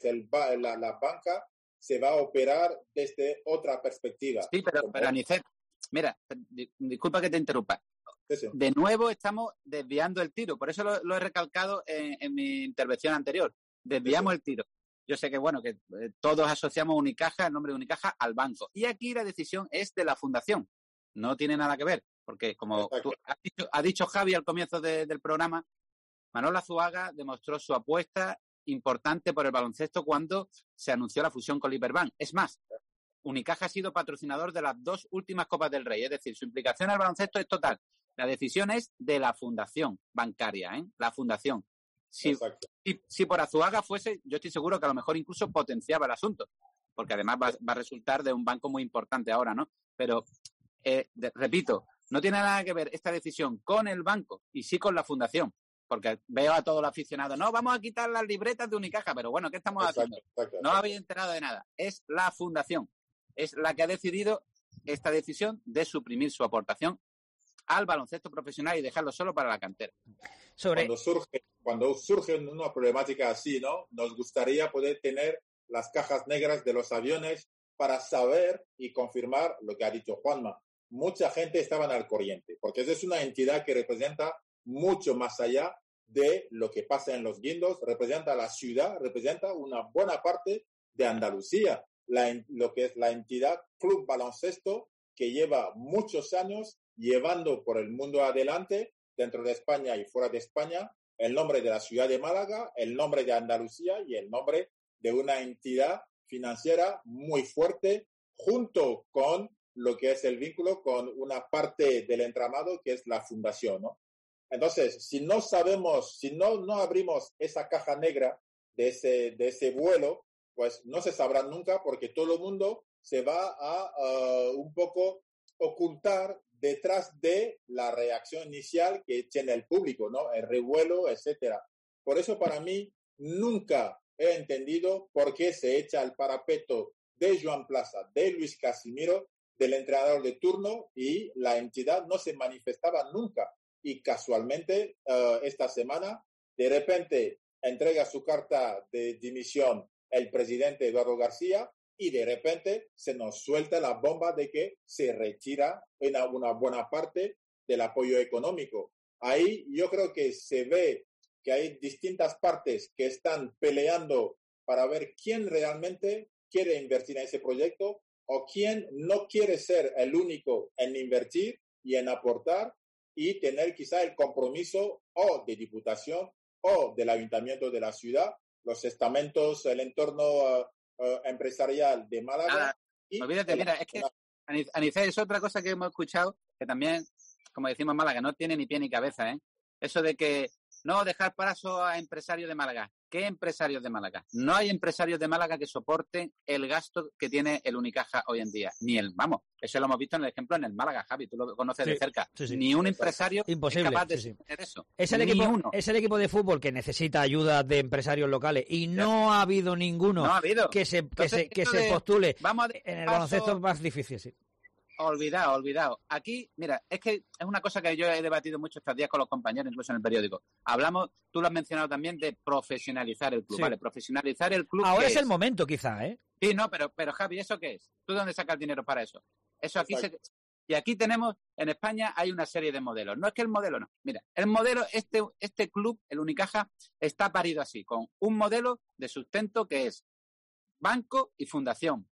S9: la banca, se va a operar desde otra perspectiva.
S6: Sí, pero Anicet, mira, disculpa que te interrumpa. Sí. De nuevo estamos desviando el tiro, por eso lo he recalcado en mi intervención anterior. Desviamos el tiro. Yo sé que, bueno, que todos asociamos Unicaja, el nombre de Unicaja, al banco. Y aquí la decisión es de la fundación. No tiene nada que ver, porque como tú has dicho Javi al comienzo del programa, Manuel Azuaga demostró su apuesta importante por el baloncesto cuando se anunció la fusión con Liberbank. Es más, Unicaja ha sido patrocinador de las 2 últimas Copas del Rey, es decir, su implicación al baloncesto es total. La decisión es de la fundación bancaria, la fundación. Si por Azuaga fuese, yo estoy seguro que a lo mejor incluso potenciaba el asunto, porque además va a resultar de un banco muy importante ahora, ¿no? Pero, repito, no tiene nada que ver esta decisión con el banco y sí con la fundación, porque veo a todos los aficionados, no, vamos a quitar las libretas de Unicaja, pero bueno, ¿qué estamos haciendo? No habéis enterado de nada. Es la fundación, es la que ha decidido esta decisión de suprimir su aportación al baloncesto profesional y dejarlo solo para la cantera.
S9: Cuando surge una problemática así, ¿no? Nos gustaría poder tener las cajas negras de los aviones para saber y confirmar lo que ha dicho Juanma. Mucha gente estaba al corriente, porque esa es una entidad que representa mucho más allá de lo que pasa en los guindos, representa la ciudad, representa una buena parte de Andalucía, lo que es la entidad Club Baloncesto, que lleva muchos años llevando por el mundo adelante, dentro de España y fuera de España, el nombre de la ciudad de Málaga, el nombre de Andalucía y el nombre de una entidad financiera muy fuerte, junto con lo que es el vínculo con una parte del entramado que es la fundación, ¿no? Entonces, si no sabemos, si no abrimos esa caja negra de ese vuelo, pues no se sabrá nunca, porque todo el mundo se va a un poco ocultar detrás de la reacción inicial que tiene el público, ¿no? El revuelo, etcétera. Por eso, para mí, nunca he entendido por qué se echa el parapeto de Joan Plaza, de Luis Casimiro, del entrenador de turno, y la entidad no se manifestaba nunca. Y casualmente, esta semana, de repente entrega su carta de dimisión el presidente Eduardo García, y de repente se nos suelta la bomba de que se retira una buena parte del apoyo económico. Ahí yo creo que se ve que hay distintas partes que están peleando para ver quién realmente quiere invertir en ese proyecto o quién no quiere ser el único en invertir y en aportar y tener quizá el compromiso o de Diputación o del Ayuntamiento de la ciudad, los estamentos, el entorno empresarial de Málaga.
S6: Olvídate, mira, es que Anicet, es otra cosa que hemos escuchado, que también, como decimos en Málaga, no tiene ni pie ni cabeza, ¿eh? Eso de que no dejar paso a empresarios de Málaga. ¿Qué empresarios de Málaga? No hay empresarios de Málaga que soporten el gasto que tiene el Unicaja hoy en día. Vamos, eso lo hemos visto en el ejemplo en el Málaga, Javi, tú lo conoces de cerca. Sí. Ni un empresario
S3: imposible,
S6: es capaz de hacer eso.
S3: Es el equipo de fútbol que necesita ayuda de empresarios locales y no ha habido ninguno que se postule. En el baloncesto es más difícil, sí.
S6: Olvidado. Aquí, mira, es que es una cosa que yo he debatido mucho estos días con los compañeros, incluso en el periódico. Hablamos, tú lo has mencionado también, de profesionalizar el club, ¿vale? Profesionalizar el club.
S3: Ahora es el momento, quizá, ¿eh?
S6: Sí, no, pero Javi, ¿eso qué es? ¿Tú dónde sacas dinero para eso? Eso aquí Y aquí tenemos, en España hay una serie de modelos. No es que el modelo no. Mira, el modelo, este club, el Unicaja, está parido así, con un modelo de sustento que es banco y fundación.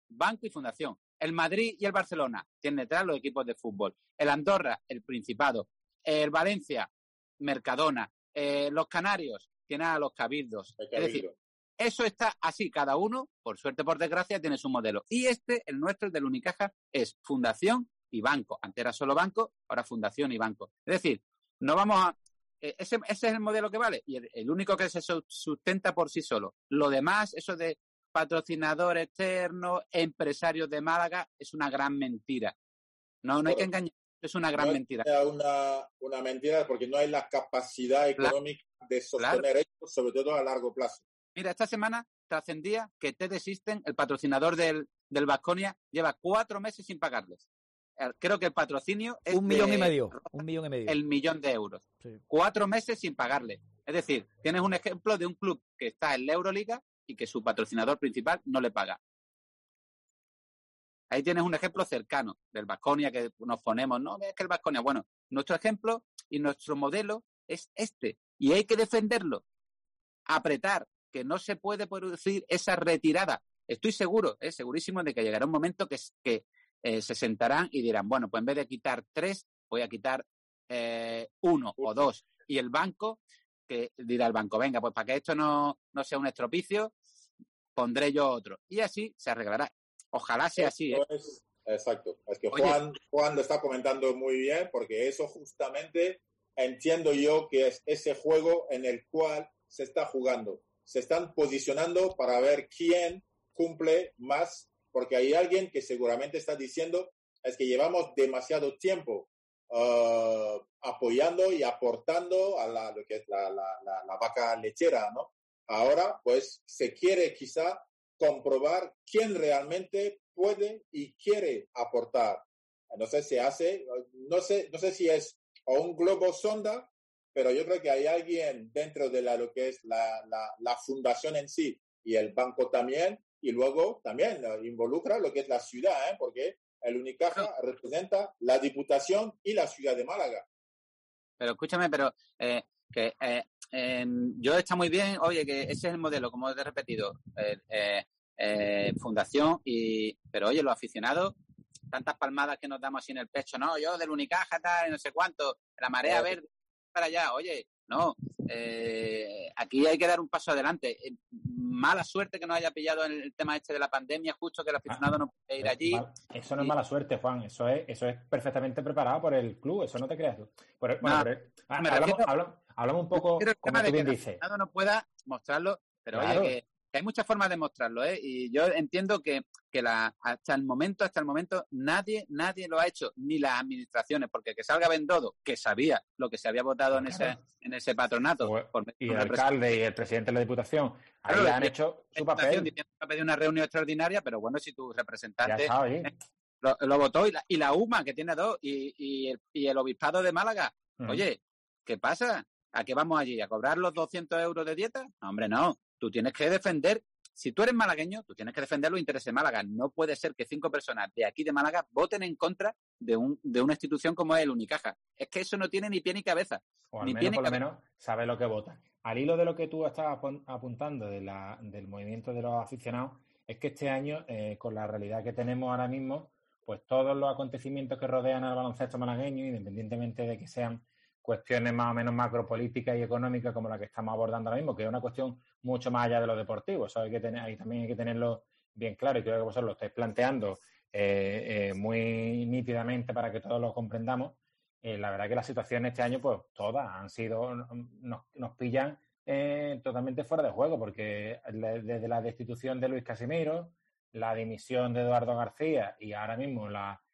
S6: El Madrid y el Barcelona tienen detrás los equipos de fútbol. El Andorra, el Principado. El Valencia, Mercadona. Los Canarios tienen a los Cabildos. Es decir, eso está así. Cada uno, por suerte, por desgracia, tiene su modelo. Y el nuestro, el del Unicaja, es fundación y banco. Antes era solo banco, ahora fundación y banco. Es decir, no vamos a... Ese es el modelo que vale. Y el único que se sustenta por sí solo. Lo demás, eso de patrocinador externo, empresarios de Málaga, es una gran mentira. No hay que engañar, es una gran mentira.
S9: Una mentira porque no hay la capacidad económica de sostener esto, sobre todo a largo plazo.
S6: Mira, esta semana trascendía que TD System, el patrocinador del Baskonia, lleva 4 meses sin pagarles. Creo que el patrocinio es
S3: 1,5 millones.
S6: 1,5 millones. El millón de euros. Sí. 4 meses sin pagarle. Es decir, tienes un ejemplo de un club que está en la Euroliga y que su patrocinador principal no le paga. Ahí tienes un ejemplo cercano del Baskonia, que nos ponemos, no, es que el Baskonia, bueno, nuestro ejemplo y nuestro modelo es este, y hay que defenderlo, apretar, que no se puede producir esa retirada. Estoy seguro, segurísimo de que llegará un momento que se sentarán y dirán, bueno, pues en vez de quitar 3, voy a quitar 1 o 2, y el banco, que dirá el banco, venga, pues para que esto no sea un estropicio, pondré yo otro. Y así se arreglará. Ojalá sea así.
S9: Exacto. Es que Juan lo está comentando muy bien, porque eso justamente entiendo yo que es ese juego en el cual se está jugando. Se están posicionando para ver quién cumple más, porque hay alguien que seguramente está diciendo es que llevamos demasiado tiempo apoyando y aportando a lo que es la vaca lechera, ¿no? Ahora, pues, se quiere quizá comprobar quién realmente puede y quiere aportar. Entonces se hace, no sé si es un globo sonda, pero yo creo que hay alguien dentro de lo que es la fundación en sí y el banco también, y luego también involucra lo que es la ciudad, porque el Unicaja representa la Diputación y la ciudad de Málaga.
S6: Pero escúchame, yo está muy bien, oye, que ese es el modelo, como te he repetido, fundación, pero oye, los aficionados, tantas palmadas que nos damos así en el pecho, no, yo del Unicaja, tal, no sé cuánto, la marea verde, para allá, oye, no, aquí hay que dar un paso adelante. Mala suerte que nos haya pillado en el tema este de la pandemia, justo que el aficionado no puede ir allí.
S7: Eso no es mala suerte, Juan, eso es perfectamente preparado por el club, eso no te creas. Hablamos un poco, como tú bien dices.
S6: El aficionado no pueda mostrarlo, pero claro. Oye, que hay muchas formas de mostrarlo, y yo entiendo que hasta el momento nadie lo ha hecho, ni las administraciones, porque que salga Bendodo, que sabía lo que se había votado en ese patronato,
S7: y el alcalde y el presidente de la Diputación, ahí han hecho su papel.
S6: Diciendo que ha pedido una reunión extraordinaria, pero bueno, si tu representante lo votó, y la UMA, que tiene 2, y el Obispado de Málaga, oye, ¿qué pasa? ¿A qué vamos allí? ¿A cobrar los 200 euros de dieta? No, hombre, no. Tú tienes que defender, si tú eres malagueño, tú tienes que defender los intereses de Málaga. No puede ser que 5 personas de aquí de Málaga voten en contra de una institución como es el Unicaja. Es que eso no tiene ni pie ni cabeza.
S7: O al menos, por lo menos, sabe lo que votan. Al hilo de lo que tú estabas apuntando del movimiento de los aficionados, es que este año, con la realidad que tenemos ahora mismo, pues todos los acontecimientos que rodean al baloncesto malagueño, independientemente de que sean cuestiones más o menos macropolíticas y económicas como la que estamos abordando ahora mismo, que es una cuestión mucho más allá de lo deportivo. Eso ahí también hay que tenerlo bien claro, y creo que vosotros lo estáis planteando muy nítidamente para que todos lo comprendamos. La verdad que las situaciones este año, pues todas han sido, nos pillan totalmente fuera de juego, porque desde la destitución de Luis Casimiro, la dimisión de Eduardo García y ahora mismo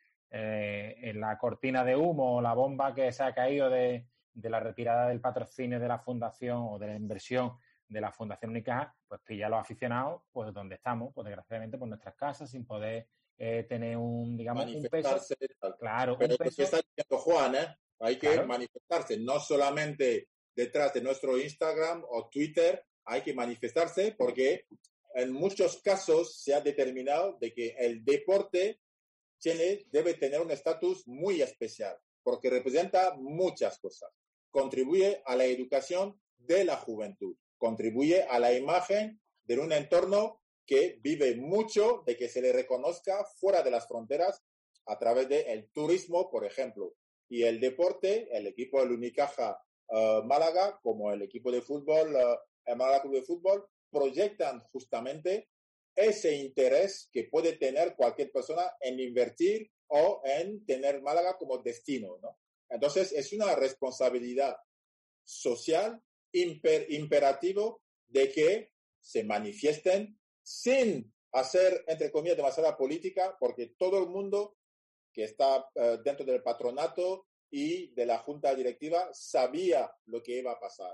S7: en la cortina de humo, la bomba que se ha caído de la retirada del patrocinio de la fundación o de la inversión de la Fundación Unicaja, pues pilla a los aficionados pues donde estamos, pues desgraciadamente por nuestras casas, sin poder tener un peso. Claro,
S9: pero
S7: un peso.
S9: Lo que está diciendo Juan, hay que manifestarse, no solamente detrás de nuestro Instagram o Twitter, hay que manifestarse porque en muchos casos se ha determinado de que el deporte debe tener un estatus muy especial, porque representa muchas cosas. Contribuye a la educación de la juventud, contribuye a la imagen de un entorno que vive mucho de que se le reconozca fuera de las fronteras a través del turismo, por ejemplo. Y el deporte, el equipo del Unicaja Málaga, como el equipo de fútbol, el Málaga Club de Fútbol, proyectan justamente ese interés que puede tener cualquier persona en invertir o en tener Málaga como destino, ¿no? Entonces, es una responsabilidad social imperativo de que se manifiesten sin hacer, entre comillas, demasiada política, porque todo el mundo que está dentro del patronato y de la junta directiva sabía lo que iba a pasar.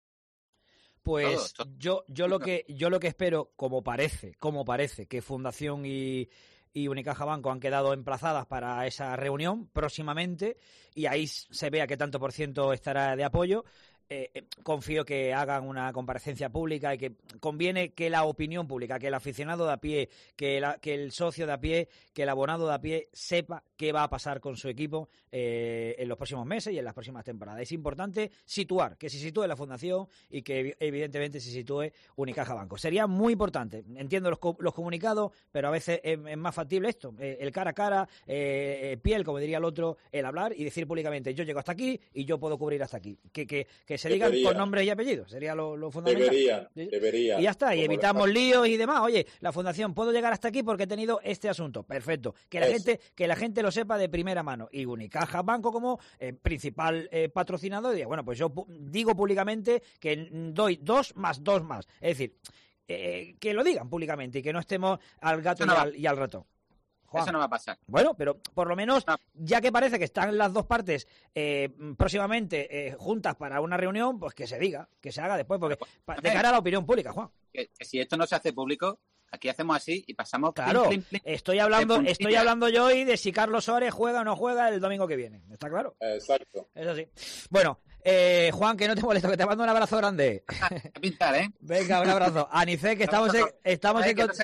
S3: Pues yo lo que espero, como parece que Fundación y Unicaja Banco han quedado emplazadas para esa reunión próximamente, y ahí se vea qué tanto por ciento estará de apoyo. Confío que hagan una comparecencia pública y que conviene que la opinión pública, que el aficionado de a pie, que el socio de a pie, que el abonado de a pie sepa qué va a pasar con su equipo en los próximos meses y en las próximas temporadas. Es importante que se sitúe la Fundación y que evidentemente se sitúe Unicaja Banco. Sería muy importante. Entiendo los comunicados, pero a veces es más factible esto, el cara a cara, piel, como diría el otro, el hablar y decir públicamente: yo llego hasta aquí y yo puedo cubrir hasta aquí. Que se digan con nombres y apellidos, sería lo fundamental. Deberían. Y ya está, y evitamos líos y demás. Oye, la Fundación, puedo llegar hasta aquí porque he tenido este asunto. Perfecto. Que la gente lo sepa de primera mano. Y Unicaja Banco como principal patrocinador, diga, bueno, pues yo digo públicamente que doy 2 más 2 más. Es decir, que lo digan públicamente y que no estemos al gato y al ratón. Juan.
S6: Eso no va a pasar.
S3: Bueno, pero por lo menos, ya que parece que están las dos partes próximamente juntas para una reunión, pues que se diga, que se haga después, porque de cara a la opinión pública, Juan.
S6: Que si esto no se hace público, aquí hacemos así y pasamos...
S3: Claro, estoy hablando yo hoy de si Carlos Suárez juega o no juega el domingo que viene, ¿está claro?
S9: Exacto.
S3: Eso sí. Bueno, Juan, que no te molesto, que te mando un abrazo grande.
S6: A pintar, ¿eh?
S3: Venga, un abrazo. Anice, que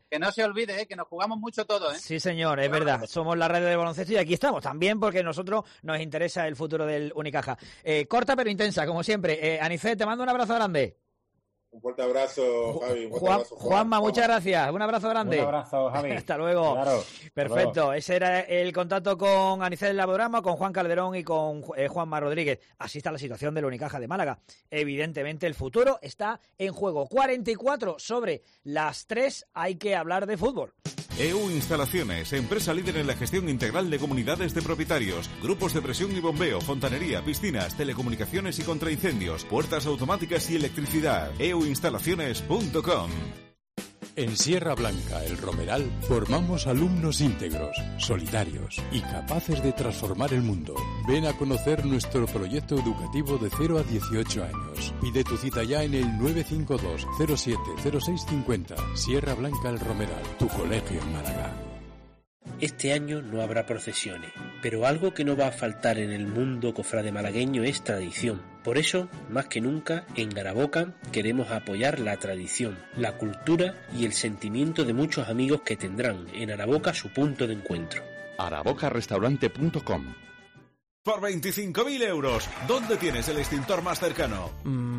S6: Que no se olvide, que nos jugamos mucho todo, ¿eh?
S3: Sí, señor, es verdad. Somos la radio de baloncesto y aquí estamos también porque a nosotros nos interesa el futuro del Unicaja. Corta pero intensa, como siempre. Anicet, te mando un abrazo grande.
S9: Un fuerte abrazo, Javi. Un fuerte abrazo,
S3: Juanma, muchas gracias. Un abrazo grande.
S7: Un abrazo, Javi.
S3: Hasta luego.
S7: Claro,
S3: perfecto.
S7: hasta luego.
S3: Ese era el contacto con Anicet Laborama, con Juan Calderón y con Juanma Rodríguez. Así está la situación del Unicaja de Málaga. Evidentemente el futuro está en juego. 44 sobre las 3. Hay que hablar de fútbol.
S12: EU Instalaciones, empresa líder en la gestión integral de comunidades de propietarios, grupos de presión y bombeo, fontanería, piscinas, telecomunicaciones y contraincendios, puertas automáticas y electricidad. euinstalaciones.com.
S13: En Sierra Blanca, El Romeral, formamos alumnos íntegros, solidarios y capaces de transformar el mundo. Ven a conocer nuestro proyecto educativo de 0 a 18 años. Pide tu cita ya en el 952 07 0650. Sierra Blanca, El Romeral, tu colegio en Málaga.
S14: Este año no habrá procesiones, pero algo que no va a faltar en el mundo cofrade malagueño es tradición. Por eso, más que nunca, en Araboca queremos apoyar la tradición, la cultura y el sentimiento de muchos amigos que tendrán en Araboca su punto de encuentro.
S15: arabocarestaurante.com.
S12: Por 25.000 euros, ¿dónde tienes el extintor más cercano?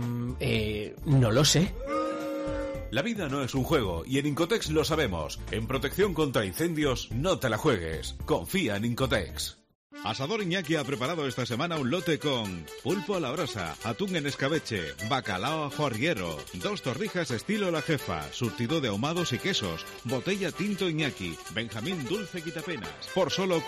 S14: No lo sé.
S12: La vida no es un juego y en Incotex lo sabemos. En protección contra incendios, no te la juegues. Confía en Incotex. Asador Iñaki ha preparado esta semana un lote con pulpo a la brasa, atún en escabeche, bacalao ajo arriero, 2 torrijas estilo La Jefa, surtido de ahumados y quesos, botella tinto Iñaki, Benjamín dulce quitapenas, por solo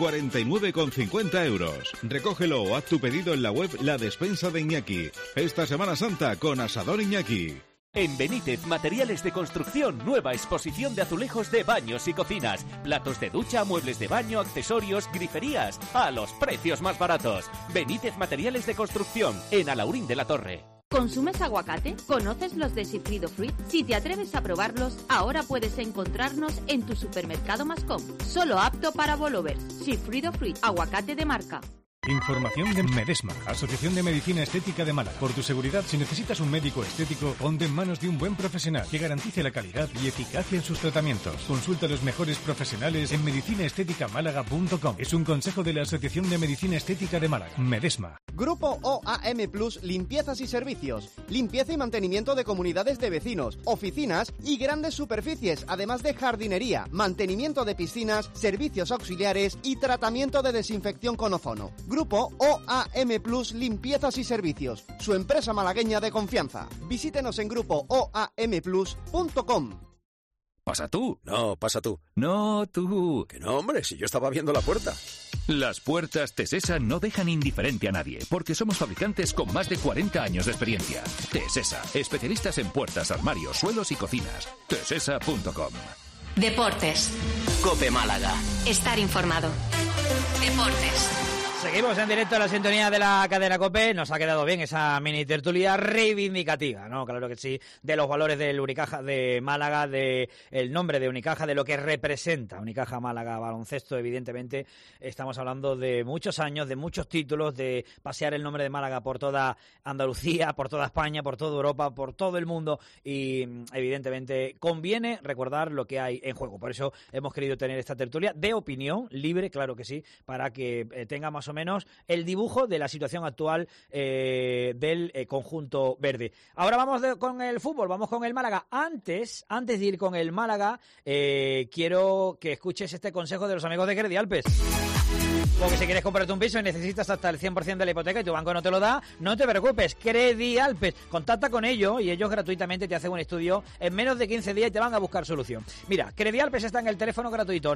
S12: 49,50 euros. Recógelo o haz tu pedido en la web La Despensa de Iñaki. Esta Semana Santa con Asador Iñaki.
S5: En Benítez Materiales de Construcción, nueva exposición de azulejos de baños y cocinas, platos de ducha, muebles de baño, accesorios, griferías, a los precios más baratos. Benítez Materiales de Construcción, en Alaurín de la Torre.
S16: ¿Consumes aguacate? ¿Conoces los de Sifrido Fruit? Si te atreves a probarlos, ahora puedes encontrarnos en tu supermercado Mascom. Solo apto para bolovers. Sifrido Fruit, aguacate de marca.
S8: Información de Medesma, Asociación de Medicina Estética de Málaga. Por tu seguridad, si necesitas un médico estético, ponte en manos de un buen profesional que garantice la calidad y eficacia en sus tratamientos. Consulta a los mejores profesionales en medicinaestéticamálaga.com. Es un consejo de la Asociación de Medicina Estética de Málaga. Medesma.
S26: Grupo OAM Plus Limpiezas y Servicios. Limpieza y mantenimiento de comunidades de vecinos, oficinas y grandes superficies, además de jardinería, mantenimiento de piscinas, servicios auxiliares y tratamiento de desinfección con ozono. Grupo OAM Plus Limpiezas y Servicios, su empresa malagueña de confianza. Visítenos en grupo oamplus.com.
S10: ¿Pasa tú?
S11: No, pasa tú.
S10: No, tú.
S11: Que no, hombre, si yo estaba viendo la puerta.
S10: Las puertas Tesesa no dejan indiferente a nadie, porque somos fabricantes con más de 40 años de experiencia. Tesesa, especialistas en puertas, armarios, suelos y cocinas. Tesesa.com.
S1: Deportes.
S2: COPE Málaga.
S1: Estar informado. Deportes.
S3: Seguimos en directo a la sintonía de la cadena COPE. Nos ha quedado bien esa mini tertulia reivindicativa, ¿no? Claro que sí, de los valores del Unicaja de Málaga, de el nombre de Unicaja, de lo que representa Unicaja Málaga baloncesto. Evidentemente, estamos hablando de muchos años, de muchos títulos, de pasear el nombre de Málaga por toda Andalucía, por toda España, por toda Europa, por todo el mundo. Y evidentemente conviene recordar lo que hay en juego. Por eso hemos querido tener esta tertulia de opinión libre, claro que sí, para que tenga más o menos el dibujo de la situación actual del conjunto verde. Ahora vamos con el fútbol, vamos con el Málaga. Antes de ir con el Málaga, quiero que escuches este consejo de los amigos de Credit Alpes. Porque si quieres comprarte un piso y necesitas hasta el 100% de la hipoteca y tu banco no te lo da, no te preocupes, Credit Alpes, contacta con ellos y ellos gratuitamente te hacen un estudio en menos de 15 días y te van a buscar solución. Mira, Credit Alpes está en el teléfono gratuito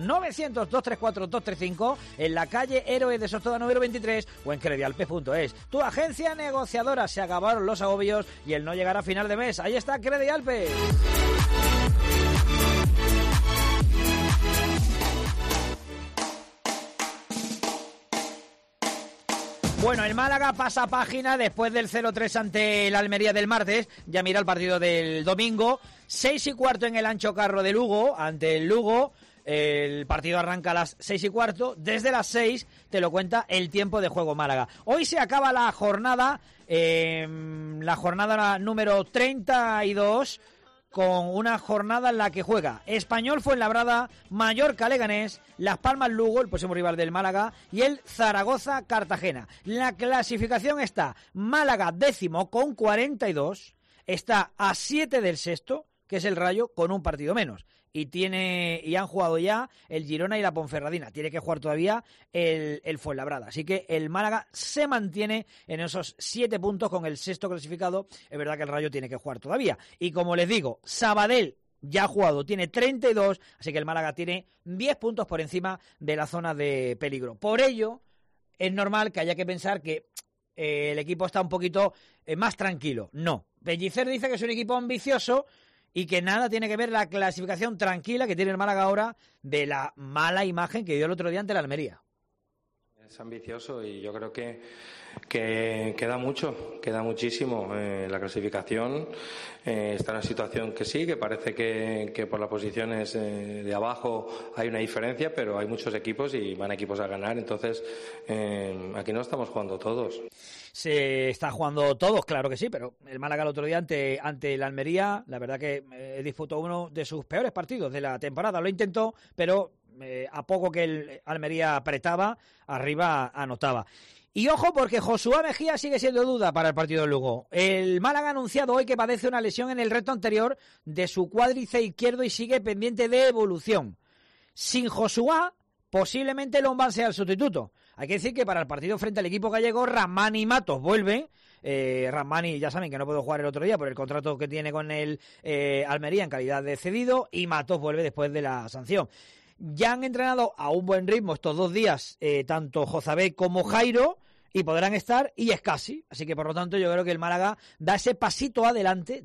S3: 900-234-235 en la calle Héroe de Sotoda número 23 o en creditalpes.es. Tu agencia negociadora, se acabaron los agobios y el no llegar a final de mes. Ahí está Credit Alpes. Bueno, el Málaga pasa página después del 0-3 ante el Almería del martes. Ya mira el partido del domingo. 6:15 en el Ancho Carro de Lugo, ante el Lugo. El partido arranca a las 6:15. Desde las 6 te lo cuenta el tiempo de juego Málaga. Hoy se acaba la jornada número 32 con una jornada en la que juega Español Fuenlabrada, Mallorca Leganés, Las Palmas Lugo, el próximo rival del Málaga, y el Zaragoza Cartagena. La clasificación está Málaga 10º con 42, está a 7 del sexto, que es el Rayo, con un partido menos. Y han jugado ya el Girona y la Ponferradina. Tiene que jugar todavía el Fuenlabrada. Así que el Málaga se mantiene en esos 7 puntos con el sexto clasificado. Es verdad que el Rayo tiene que jugar todavía. Y como les digo, Sabadell ya ha jugado, tiene 32, así que el Málaga tiene 10 puntos por encima de la zona de peligro. Por ello, es normal que haya que pensar que el equipo está un poquito más tranquilo. No. Pellicer dice que es un equipo ambicioso y que nada tiene que ver la clasificación tranquila que tiene el Málaga ahora de la mala imagen que dio el otro día ante la Almería.
S15: Es ambicioso y yo creo que queda muchísimo. La clasificación está en una situación que sí, que parece que por las posiciones de abajo hay una diferencia, pero hay muchos equipos y van equipos a ganar, entonces aquí no estamos jugando todos.
S3: Se está jugando todos, claro que sí, pero el Málaga el otro día ante la Almería, la verdad que disputó uno de sus peores partidos de la temporada. Lo intentó, pero a poco que el Almería apretaba, arriba anotaba. Y ojo, porque Josué Mejía sigue siendo duda para el partido de Lugo. El Málaga ha anunciado hoy que padece una lesión en el recto anterior de su cuádriceps izquierdo y sigue pendiente de evolución. Sin Josué, posiblemente Lombán sea el sustituto. Hay que decir que para el partido frente al equipo gallego, Ramani y Matos vuelven. Ramani, ya saben que no pudo jugar el otro día por el contrato que tiene con el Almería en calidad de cedido, y Matos vuelve después de la sanción. Ya han entrenado a un buen ritmo estos 2 días, tanto Jozabé como Jairo, y podrán estar, y Escasi. Así que, por lo tanto, yo creo que el Málaga da ese pasito adelante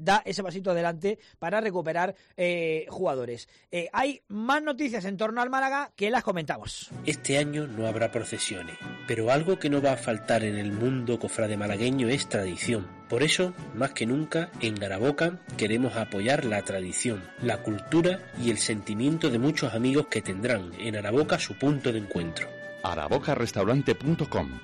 S3: para recuperar jugadores. Hay más noticias en torno al Málaga que las comentamos.
S14: Este año no habrá procesiones, pero algo que no va a faltar en el mundo cofrade malagueño es tradición. Por eso, más que nunca, en Garaboca queremos apoyar la tradición, la cultura y el sentimiento de muchos amigos que tendrán en Araboca su punto de encuentro.
S13: arabocarestaurante.com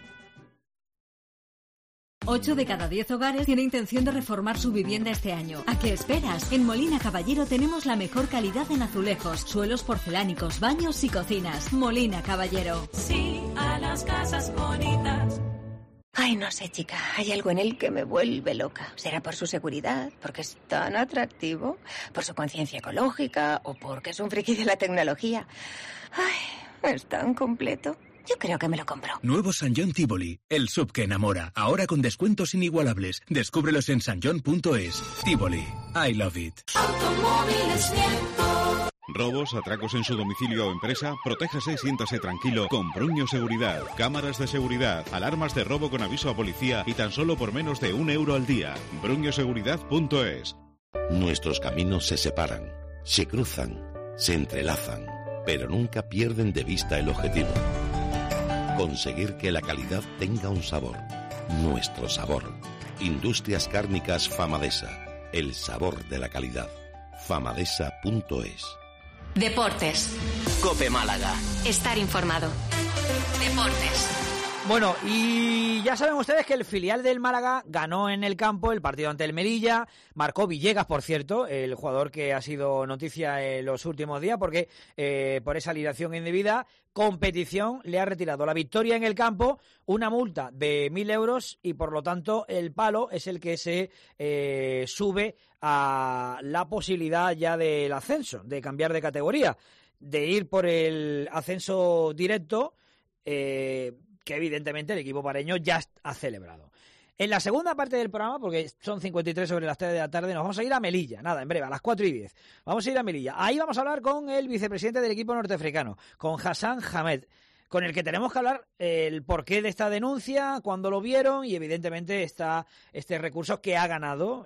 S23: 8 de cada 10 hogares tiene intención de reformar su vivienda este año. ¿A qué esperas? En Molina Caballero tenemos la mejor calidad en azulejos, suelos porcelánicos, baños y cocinas. Molina Caballero.
S24: Sí a las casas bonitas.
S17: Ay, no sé, chica, hay algo en él que me vuelve loca. ¿Será por su seguridad, porque es tan atractivo, por su conciencia ecológica o porque es un friki de la tecnología? Ay, es tan completo. Yo creo que me lo compro.
S18: Nuevo Sanjon Tivoli, el sub que enamora. Ahora con descuentos inigualables. Descúbrelos en sanjon.es. Tivoli, I love it.
S24: Automóviles Viento.
S12: Robos, atracos en su domicilio o empresa, protéjase y siéntase tranquilo con Bruño Seguridad. Cámaras de seguridad, alarmas de robo con aviso a policía y tan solo por menos de €1 al día. Bruñoseguridad.es.
S20: Nuestros caminos se separan, se cruzan, se entrelazan, pero nunca pierden de vista el objetivo. Conseguir que la calidad tenga un sabor. Nuestro sabor. Industrias Cárnicas Famadesa. El sabor de la calidad. Famadesa.es.
S1: Deportes.
S2: COPE Málaga.
S1: Estar informado. Deportes.
S3: Bueno, y ya saben ustedes que el filial del Málaga ganó en el campo el partido ante el Melilla. Marcó Villegas, por cierto, el jugador que ha sido noticia en los últimos días, porque por esa alineación indebida, competición le ha retirado la victoria en el campo, una multa de 1.000 euros y por lo tanto el palo es el que se sube a la posibilidad ya del ascenso, de cambiar de categoría, de ir por el ascenso directo, que evidentemente el equipo pareño ya ha celebrado. En la segunda parte del programa, porque son 53 sobre las 3 de la tarde, nos vamos a ir a Melilla, nada, en breve, a las 4:10. Vamos a ir a Melilla. Ahí vamos a hablar con el vicepresidente del equipo norteafricano, con Hassan Hamed, con el que tenemos que hablar el porqué de esta denuncia, cuándo lo vieron y evidentemente está este recurso que ha ganado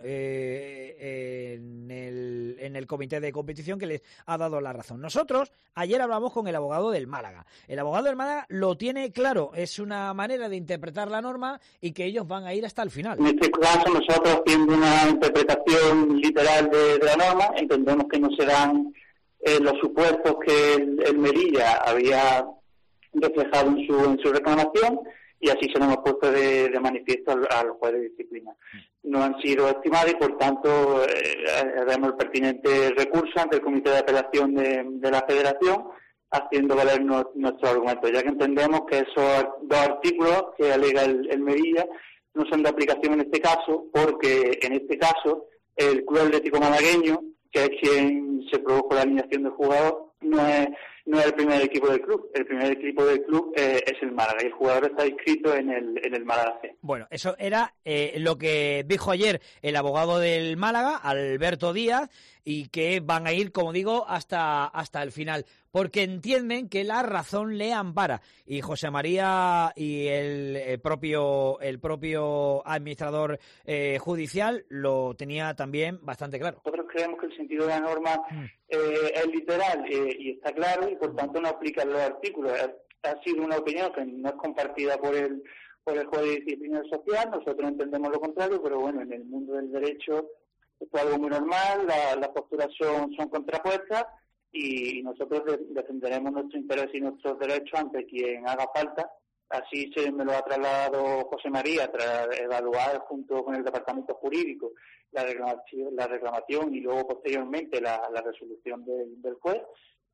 S3: en el comité de competición que les ha dado la razón. Nosotros ayer hablamos con el abogado del Málaga. El abogado del Málaga lo tiene claro, es una manera de interpretar la norma y que ellos van a ir hasta el final.
S21: En este caso nosotros, haciendo una interpretación literal de la norma, entendemos que no se dan los supuestos que el Melilla había reflejado en su reclamación y así se lo hemos puesto de manifiesto al juez de disciplina. No han sido estimadas y, por tanto, haremos el pertinente recurso ante el Comité de Apelación de la Federación, haciendo valer nuestros argumentos, ya que entendemos que esos 2 artículos que alega el Melilla no son de aplicación en este caso, porque en este caso el Club Atlético Malagueño, que es quien se produjo la alineación del jugador, no es el primer equipo del club. El primer equipo del club es el Málaga y el jugador está inscrito en el Málaga C.
S3: Bueno, eso era lo que dijo ayer el abogado del Málaga, Alberto Díaz, y que van a ir, como digo, hasta el final, porque entienden que la razón le ampara. Y José María y el propio administrador judicial lo tenía también bastante claro.
S21: Nosotros creemos que el sentido de la norma es literal y está claro, y por tanto no aplican los artículos. Ha sido una opinión que no es compartida por el juez de disciplina social. Nosotros entendemos lo contrario, pero bueno, en el mundo del derecho esto es algo muy normal, las posturas son contrapuestas y nosotros defenderemos nuestro interés y nuestros derechos ante quien haga falta. Así me lo ha trasladado José María tras evaluar junto con el departamento jurídico la reclamación y luego posteriormente la resolución del juez,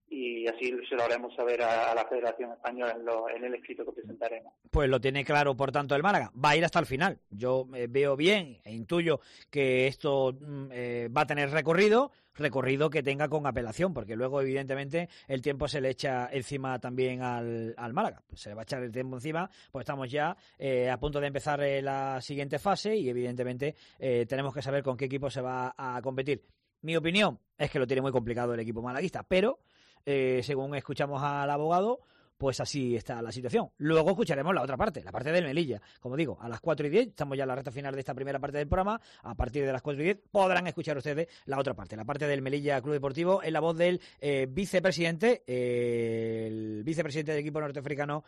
S21: y así se lo haremos saber a la Federación Española en el escrito que presentaremos.
S3: Pues lo tiene claro, por tanto, el Málaga. Va a ir hasta el final. Yo veo bien e intuyo que esto va a tener recorrido que tenga con apelación, porque luego, evidentemente, el tiempo se le echa encima también al Málaga. Pues se le va a echar el tiempo encima, pues estamos ya a punto de empezar la siguiente fase y, evidentemente, tenemos que saber con qué equipo se va a competir. Mi opinión es que lo tiene muy complicado el equipo malaguista, pero según escuchamos al abogado, pues así está la situación. Luego escucharemos la otra parte, la parte del Melilla. Como digo, a las 4:10, estamos ya en la recta final de esta primera parte del programa. A partir de las 4:10 podrán escuchar ustedes la otra parte, la parte del Melilla Club Deportivo, en la voz del vicepresidente, el vicepresidente del equipo norteafricano,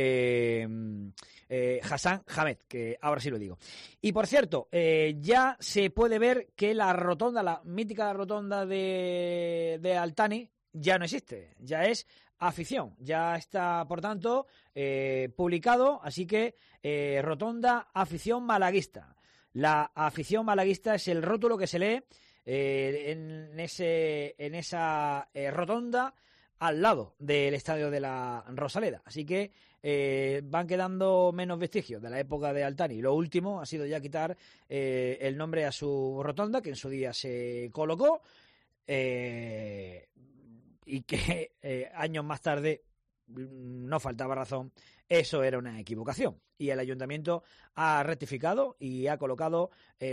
S3: Hassan Hamed, que ahora sí lo digo. Y por cierto, ya se puede ver que la rotonda, la mítica rotonda de Altani, ya no existe, ya es afición, ya está, por tanto, publicado, así que rotonda afición malaguista. La afición malaguista es el rótulo que se lee en esa rotonda al lado del estadio de la Rosaleda, así que van quedando menos vestigios de la época de Altani. Lo último ha sido ya quitar el nombre a su rotonda, que en su día se colocó, y que años más tarde, no faltaba razón, eso era una equivocación. Y el ayuntamiento ha rectificado y ha colocado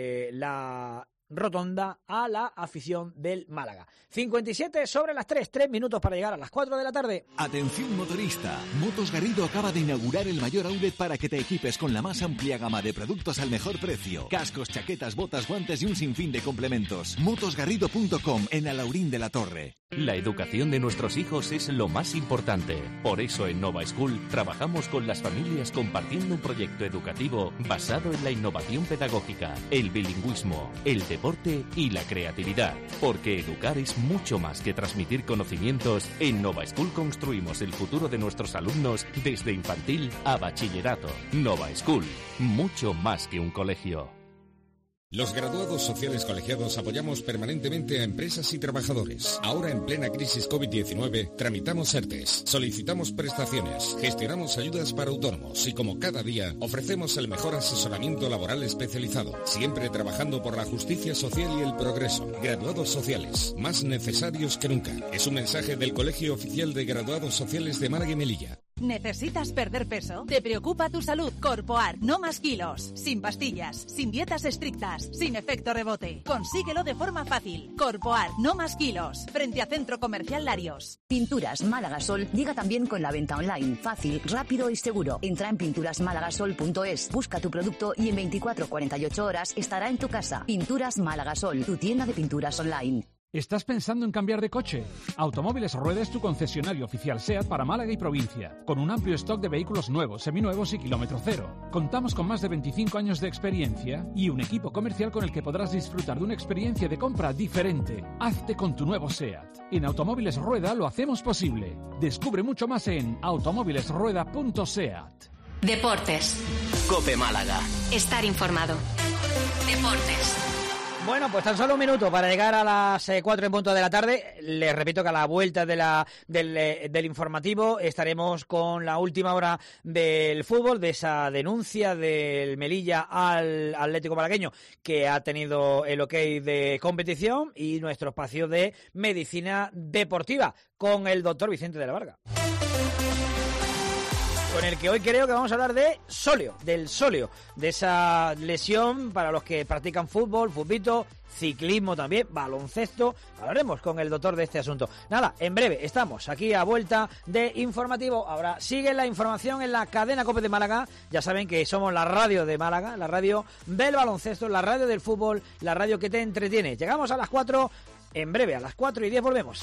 S3: la rotonda a la afición del Málaga. 57 sobre las 3 minutos para llegar a las 4 de la tarde.
S4: Atención motorista, Motos Garrido acaba de inaugurar el mayor outlet para que te equipes con la más amplia gama de productos al mejor precio. Cascos, chaquetas, botas, guantes y un sinfín de complementos. Motosgarrido.com en Alaurín de la Torre.
S5: La educación de nuestros hijos es lo más importante. Por eso en Nova School trabajamos con las familias compartiendo un proyecto educativo basado en la innovación pedagógica, el bilingüismo, el deporte y la creatividad. Porque educar es mucho más que transmitir conocimientos. En Nova School construimos el futuro de nuestros alumnos desde infantil a bachillerato. Nova School, mucho más que un colegio.
S12: Los graduados sociales colegiados apoyamos permanentemente a empresas y trabajadores. Ahora, en plena crisis COVID-19, tramitamos ERTES, solicitamos prestaciones, gestionamos ayudas para autónomos y, como cada día, ofrecemos el mejor asesoramiento laboral especializado, siempre trabajando por la justicia social y el progreso. Graduados sociales, más necesarios que nunca. Es un mensaje del Colegio Oficial de Graduados Sociales de Málaga y Melilla.
S6: ¿Necesitas perder peso? ¿Te preocupa tu salud? Corpoar, no más kilos, sin pastillas, sin dietas estrictas, sin efecto rebote. Consíguelo de forma fácil. Corpoar, no más kilos, frente a Centro Comercial Larios.
S9: Pinturas Málaga Sol llega también con la venta online, fácil, rápido y seguro. Entra en pinturasmálagasol.es, busca tu producto y en 24-48 horas estará en tu casa. Pinturas Málaga Sol, tu tienda de pinturas online.
S19: ¿Estás pensando en cambiar de coche? Automóviles Rueda es tu concesionario oficial SEAT para Málaga y provincia, con un amplio stock de vehículos nuevos, seminuevos y kilómetro cero. Contamos con más de 25 años de experiencia y un equipo comercial con el que podrás disfrutar de una experiencia de compra diferente. Hazte con tu nuevo SEAT. En Automóviles Rueda lo hacemos posible. Descubre mucho más en automóvilesrueda.seat.
S1: Deportes.
S2: COPE Málaga.
S1: Estar informado. Deportes.
S3: Bueno, pues tan solo un minuto para llegar a las 4 en punto de la tarde. Les repito que a la vuelta del informativo estaremos con la última hora del fútbol, de esa denuncia del Melilla al Atlético Malagueño, que ha tenido el ok de competición, y nuestro espacio de medicina deportiva con el doctor Vicente de la Varga, con el que hoy creo que vamos a hablar de sóleo, de esa lesión para los que practican fútbol, futbito, ciclismo también, baloncesto. Hablaremos con el doctor de este asunto. Nada, en breve estamos aquí a vuelta de informativo. Ahora sigue la información en la cadena COPE de Málaga. Ya saben que somos la radio de Málaga, la radio del baloncesto, la radio del fútbol, la radio que te entretiene. Llegamos a las 4, en breve a las 4:10 volvemos.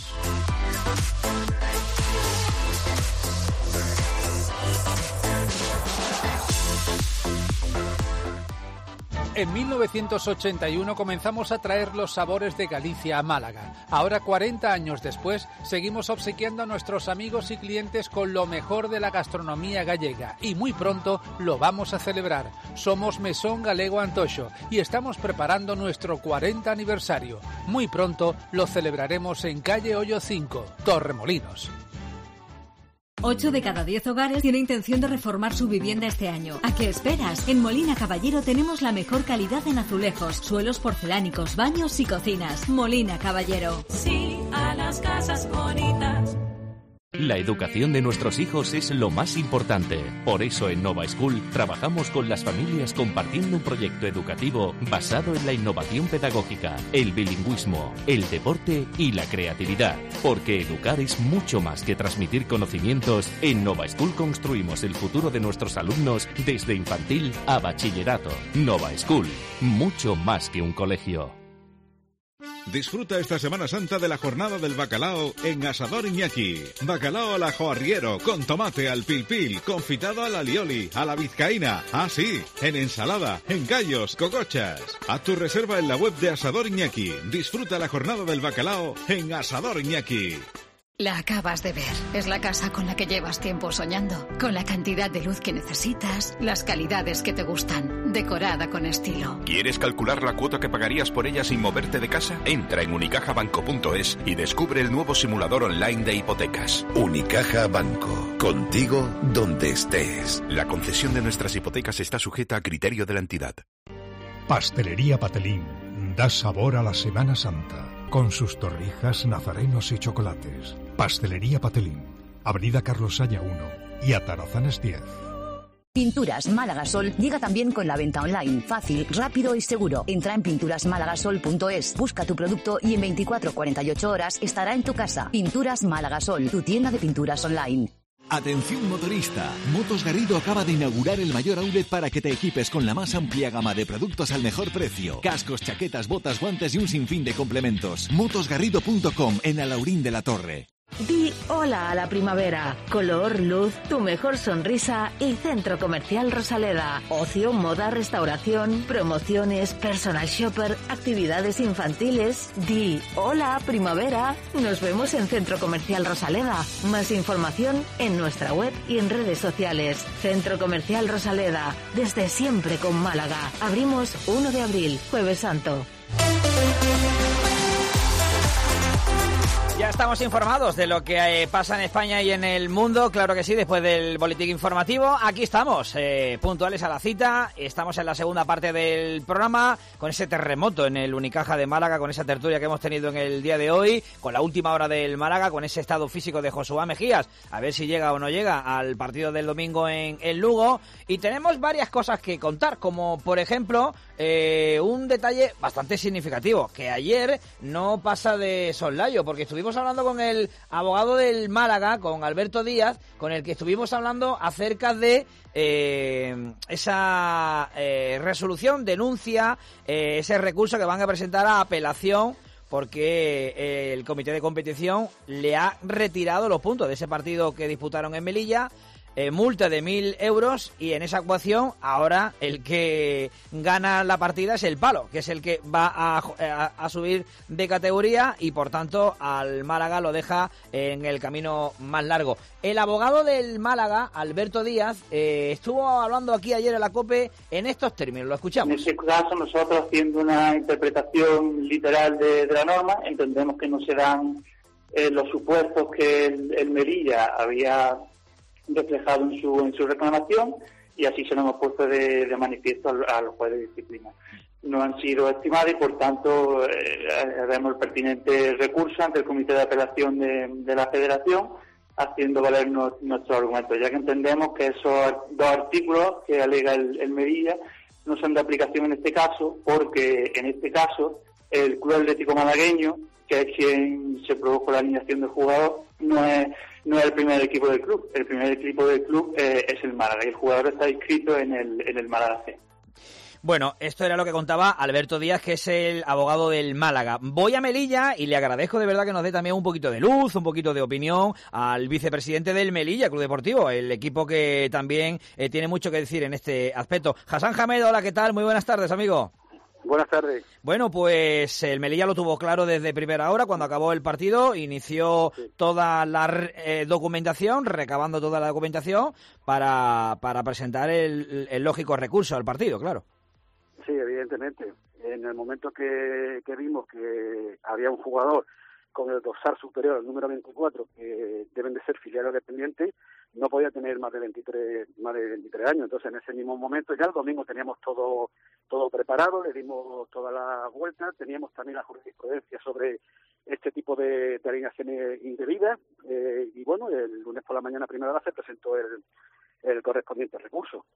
S7: En 1981 comenzamos a traer los sabores de Galicia a Málaga. Ahora, 40 años después, seguimos obsequiando a nuestros amigos y clientes con lo mejor de la gastronomía gallega. Y muy pronto lo vamos a celebrar. Somos Mesón Galego Antoxo y estamos preparando nuestro 40 aniversario. Muy pronto lo celebraremos en calle Hoyo 5, Torremolinos.
S23: 8 de cada 10 hogares tiene intención de reformar su vivienda este año. ¿A qué esperas? En Molina Caballero tenemos la mejor calidad en azulejos, suelos porcelánicos, baños y cocinas. Molina Caballero.
S24: Sí a las casas bonitas.
S5: La educación de nuestros hijos es lo más importante. Por eso en Nova School trabajamos con las familias compartiendo un proyecto educativo basado en la innovación pedagógica, el bilingüismo, el deporte y la creatividad. Porque educar es mucho más que transmitir conocimientos. En Nova School construimos el futuro de nuestros alumnos desde infantil a bachillerato. Nova School, mucho más que un colegio.
S12: Disfruta esta Semana Santa de la jornada del bacalao en Asador Iñaki. Bacalao al ajo arriero, con tomate al pil, confitado al alioli, a la vizcaína. Ah, sí, en ensalada, en callos, cocochas. Haz tu reserva en la web de Asador Iñaki. Disfruta la jornada del bacalao en Asador Iñaki.
S8: La acabas de ver. Es la casa con la que llevas tiempo soñando. Con la cantidad de luz que necesitas, las calidades que te gustan. Decorada con estilo.
S16: ¿Quieres calcular la cuota que pagarías por ella sin moverte de casa? Entra en unicajabanco.es y descubre el nuevo simulador online de hipotecas.
S20: Unicaja Banco. Contigo donde estés.
S16: La concesión de nuestras hipotecas está sujeta a criterio de la entidad.
S22: Pastelería Patelín da sabor a la Semana Santa, con sus torrijas, nazarenos y chocolates. Pastelería Patelín, Avenida Carlos Saya 1 y Atarazanes 10.
S9: Pinturas Málaga Sol llega también con la venta online, fácil, rápido y seguro. Entra en pinturasmálagasol.es, busca tu producto y en 24-48 horas estará en tu casa. Pinturas Málaga Sol, tu tienda de pinturas online.
S4: Atención motorista, Motos Garrido acaba de inaugurar el mayor outlet para que te equipes con la más amplia gama de productos al mejor precio. Cascos, chaquetas, botas, guantes y un sinfín de complementos. Motosgarrido.com en Alaurín de la Torre.
S25: Di hola a la primavera. Color, luz, tu mejor sonrisa y Centro Comercial Rosaleda. Ocio, moda, restauración, promociones, personal shopper, actividades infantiles. Di hola primavera. Nos vemos en Centro Comercial Rosaleda. Más información en nuestra web y en redes sociales. Centro Comercial Rosaleda. Desde siempre con Málaga. Abrimos 1 de abril, Jueves Santo.
S3: Ya estamos informados de lo que pasa en España y en el mundo, claro que sí, después del boletín informativo. Aquí estamos, puntuales a la cita. Estamos en la segunda parte del programa, con ese terremoto en el Unicaja de Málaga, con esa tertulia que hemos tenido en el día de hoy, con la última hora del Málaga, con ese estado físico de Josué Mejías, a ver si llega o no llega al partido del domingo en Lugo. Y tenemos varias cosas que contar, como por ejemplo, un detalle bastante significativo, que ayer no pasa de soslayo, porque estuvimos hablando con el abogado del Málaga, con Alberto Díaz, con el que estuvimos hablando acerca de esa resolución, denuncia, ese recurso que van a presentar a apelación, porque el comité de competición le ha retirado los puntos de ese partido que disputaron en Melilla. multa de 1.000 euros y en esa ecuación ahora el que gana la partida es el Palo, que es el que va a subir de categoría y por tanto al Málaga lo deja en el camino más largo. El abogado del Málaga, Alberto Díaz, estuvo hablando aquí ayer en la COPE en estos términos, lo escuchamos.
S21: En este caso nosotros, haciendo una interpretación literal de la norma, entendemos que no se dan los supuestos que el Melilla había reflejado en su reclamación, y así se lo hemos puesto de manifiesto al juez de disciplina. No han sido estimadas y por tanto haremos el pertinente recurso ante el Comité de Apelación de la Federación, haciendo valer nuestros argumentos, ya que entendemos que esos dos artículos que alega el Melilla no son de aplicación en este caso, porque en este caso el Club Atlético Malagueño, que es quien se produjo la alineación del jugador, no es el primer equipo del club. El primer equipo del club es el Málaga y el jugador está inscrito en el Málaga C.
S3: Bueno, esto era lo que contaba Alberto Díaz, que es el abogado del Málaga. Voy a Melilla y le agradezco de verdad que nos dé también un poquito de luz, un poquito de opinión al vicepresidente del Melilla Club Deportivo, el equipo que también tiene mucho que decir en este aspecto. Hassan Hamed, hola, ¿qué tal? Muy buenas tardes, amigo.
S10: Buenas tardes.
S3: Bueno, pues el Melilla lo tuvo claro desde primera hora, cuando acabó el partido, inició toda la documentación, recabando toda la documentación para presentar el lógico recurso al partido, claro.
S10: Sí, evidentemente. En el momento que vimos que había un jugador con el dorsal superior al número 24, que deben de ser filiales dependientes, no podía tener más de 23 años. Entonces, en ese mismo momento, ya el domingo teníamos todo preparado, le dimos toda la vuelta, teníamos también la jurisprudencia sobre este tipo de alineaciones indebidas, y bueno, el lunes por la mañana a primera hora se presentó el correspondiente recurso.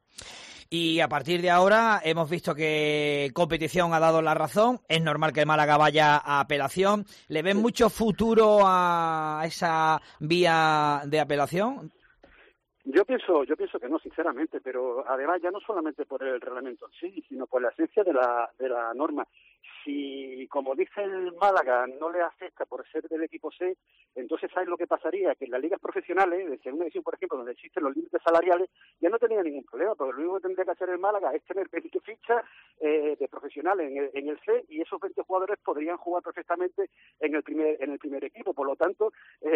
S3: Y a partir de ahora hemos visto que competición ha dado la razón. Es normal que el Málaga vaya a apelación. ¿Le ven mucho futuro a esa vía de apelación?
S10: Yo pienso que no, sinceramente, pero además ya no solamente por el reglamento en sí, sino por la esencia de la norma. Si, como dice el Málaga, no le afecta por ser del equipo C, entonces ¿sabes lo que pasaría? Que en las ligas profesionales, de segunda división, por ejemplo, donde existen los límites salariales, ya no tendría ningún problema, porque lo único que tendría que hacer el Málaga es tener 20 fichas de profesionales en el C, y esos 20 jugadores podrían jugar perfectamente en el primer equipo. Por lo tanto,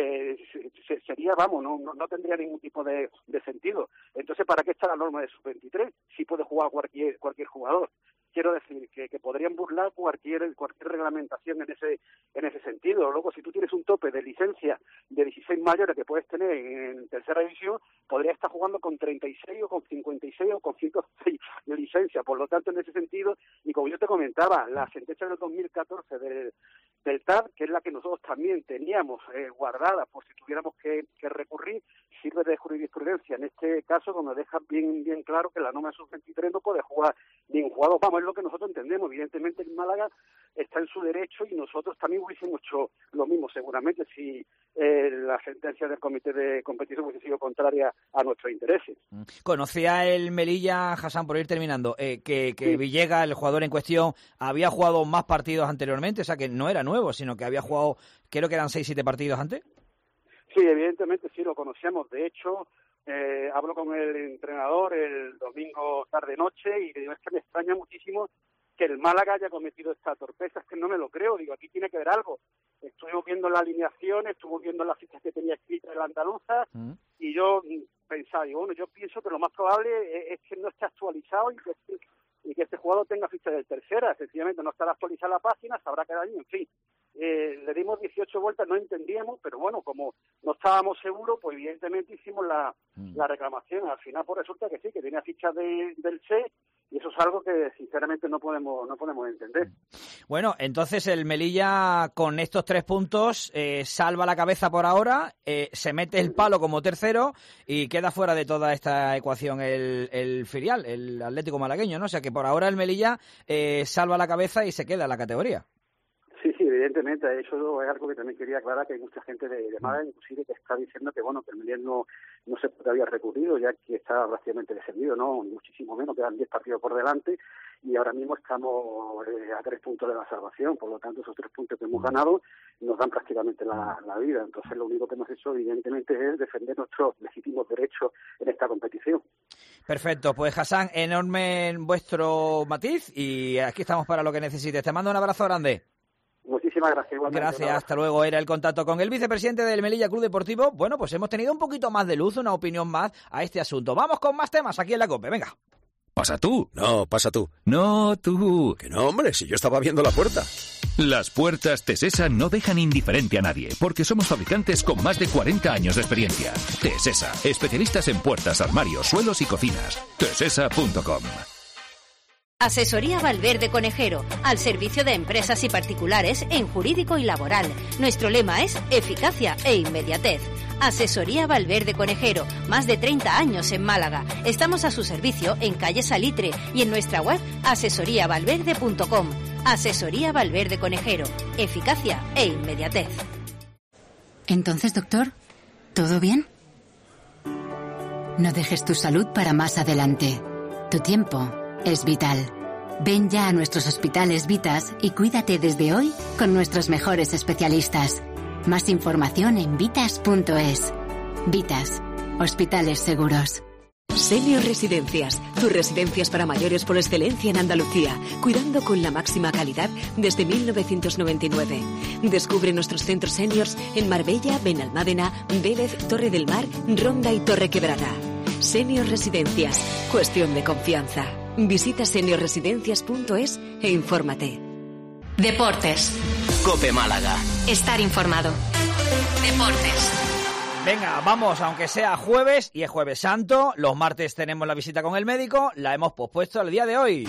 S10: sería, no tendría ningún tipo de sentido. Entonces, ¿para qué está la norma de sub-23? Si puede jugar cualquier jugador. Quiero decir que podrían burlar cualquier reglamentación en ese sentido. Luego, si tú tienes un tope de licencia de 16 mayores que puedes tener en tercera división, podría estar jugando con 36 o con 56 o con 106 de licencia. Por lo tanto, en ese sentido, y como yo te comentaba, la sentencia del 2014 del TAD, que es la que nosotros también teníamos guardada por si tuviéramos que recurrir, sirve de jurisprudencia en este caso, donde deja bien claro que la norma sub-23 no puede jugar ningún jugador. Es lo que nosotros entendemos. Evidentemente el Málaga está en su derecho y nosotros también hubiésemos hecho lo mismo seguramente si la sentencia del Comité de Competición hubiese sido contraria a nuestros intereses.
S3: Conocía el Melilla, Hassan, por ir terminando, que Villegas, el jugador en cuestión, había jugado más partidos anteriormente, o sea que no era nuevo, sino que había jugado, creo que eran 6-7 partidos antes.
S10: Sí, evidentemente sí lo conocíamos. De hecho, hablo con el entrenador el domingo tarde-noche y le digo, es que me extraña muchísimo que el Málaga haya cometido esta torpeza, es que no me lo creo. Digo, aquí tiene que haber algo. Estuvimos viendo la alineación, estuvimos viendo las fichas que tenía escritas la andaluza, y yo pensaba, yo pienso que lo más probable es que no esté actualizado y que este jugador tenga ficha de tercera. Sencillamente no estará actualizada la página, sabrá que era ahí, en fin. Le dimos 18 vueltas, no entendíamos, pero bueno, como no estábamos seguros, pues evidentemente hicimos la reclamación. Al final pues resulta que sí, que tenía ficha del C, y eso es algo que sinceramente no podemos entender.
S3: Bueno, entonces el Melilla con estos 3 puntos salva la cabeza por ahora, se mete el Palo como tercero y queda fuera de toda esta ecuación el filial, el Atlético Malagueño, ¿no? O sea que por ahora el Melilla salva la cabeza y se queda en la categoría.
S10: Sí, evidentemente, eso es algo que también quería aclarar, que hay mucha gente de Málaga, inclusive, que está diciendo que, bueno, que el Melier no se había recurrido, ya que está prácticamente descendido, no, ni muchísimo menos, quedan 10 partidos por delante, y ahora mismo estamos a 3 puntos de la salvación, por lo tanto, esos 3 puntos que hemos ganado nos dan prácticamente la vida. Entonces, lo único que hemos hecho, evidentemente, es defender nuestros legítimos derechos en esta competición.
S3: Perfecto, pues Hassan, enorme en vuestro matiz, y aquí estamos para lo que necesites. Te mando un abrazo grande.
S10: Muchísimas gracias. Igualmente.
S3: Gracias, hasta luego. Era el contacto con el vicepresidente del Melilla Club Deportivo. Bueno, pues hemos tenido un poquito más de luz, una opinión más a este asunto. Vamos con más temas aquí en la COPE, venga.
S11: ¿Pasa tú? No, pasa tú. No, tú. Que no, hombre, si yo estaba viendo la puerta.
S18: Las puertas Tesesa no dejan indiferente a nadie, porque somos fabricantes con más de 40 años de experiencia. Tesesa, especialistas en puertas, armarios, suelos y cocinas. Tesesa.com.
S1: Asesoría Valverde Conejero, al servicio de empresas y particulares en jurídico y laboral. Nuestro lema es eficacia e inmediatez. Asesoría Valverde Conejero, más de 30 años en Málaga. Estamos a su servicio en calle Salitre y en nuestra web asesoriavalverde.com. Asesoría Valverde Conejero, eficacia e inmediatez.
S13: Entonces, doctor, ¿todo bien? No dejes tu salud para más adelante. Tu tiempo es vital. Ven ya a nuestros hospitales Vitas y cuídate desde hoy con nuestros mejores especialistas. Más información en vitas.es. Vitas, hospitales seguros.
S14: Senior Residencias, tus residencias para mayores por excelencia en Andalucía, cuidando con la máxima calidad desde 1999. Descubre nuestros centros seniors en Marbella, Benalmádena, Vélez, Torre del Mar, Ronda y Torrequebrada. Senior Residencias, cuestión de confianza. Visita seniorresidencias.es e infórmate.
S1: Deportes.
S2: COPE Málaga.
S1: Estar informado. Deportes.
S3: Venga, vamos, aunque sea jueves, y es Jueves Santo, los martes tenemos la visita con el médico, la hemos pospuesto al día de hoy.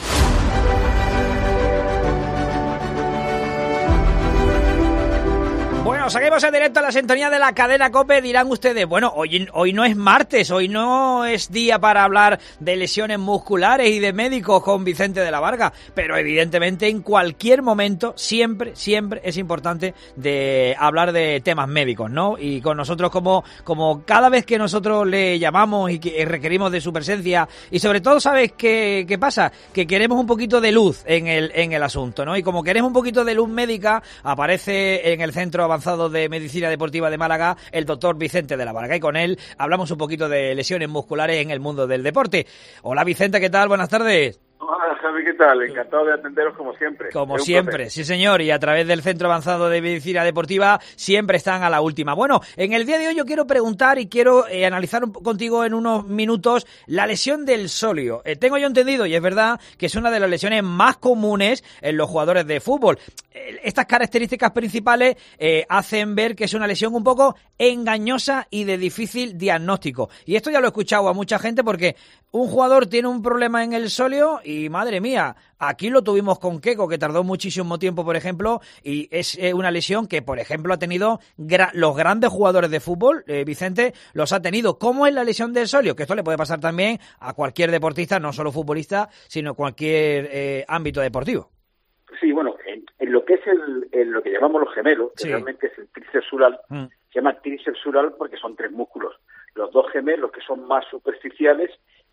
S3: Bueno, seguimos en directo a la sintonía de la cadena COPE. Dirán ustedes, bueno, hoy no es martes, hoy no es día para hablar de lesiones musculares y de médicos con Vicente de la Varga, pero evidentemente en cualquier momento siempre es importante de hablar de temas médicos, ¿no? Y con nosotros como cada vez que nosotros le llamamos y que requerimos de su presencia, y sobre todo, ¿sabes qué pasa? Que queremos un poquito de luz en el asunto, ¿no? Y como queremos un poquito de luz médica, aparece en el Centro Avanzado de Medicina Deportiva de Málaga el doctor Vicente de la Varga, y con él hablamos un poquito de lesiones musculares en el mundo del deporte. Hola Vicente, ¿qué tal? Buenas tardes.
S15: Hola Javi, ¿qué tal? Encantado de atenderos como siempre.
S3: Como siempre, sí señor, y a través del Centro Avanzado de Medicina Deportiva siempre están a la última. Bueno, en el día de hoy yo quiero preguntar y quiero analizar contigo en unos minutos la lesión del sóleo. Tengo yo entendido, y es verdad, que es una de las lesiones más comunes en los jugadores de fútbol. Estas características principales hacen ver que es una lesión un poco engañosa y de difícil diagnóstico. Y esto ya lo he escuchado a mucha gente, porque un jugador tiene un problema en el sóleo y, madre mía, aquí lo tuvimos con Keco, que tardó muchísimo tiempo, por ejemplo, y es una lesión que, por ejemplo, ha tenido los grandes jugadores de fútbol, Vicente, los ha tenido. ¿Cómo es la lesión del sóleo? Que esto le puede pasar también a cualquier deportista, no solo futbolista, sino cualquier ámbito deportivo.
S15: Sí, bueno, en lo que es lo que llamamos los gemelos, que realmente es el tríceps sural, se llama tríceps sural porque son 3 músculos. Los 2 gemelos, que son más superficiales,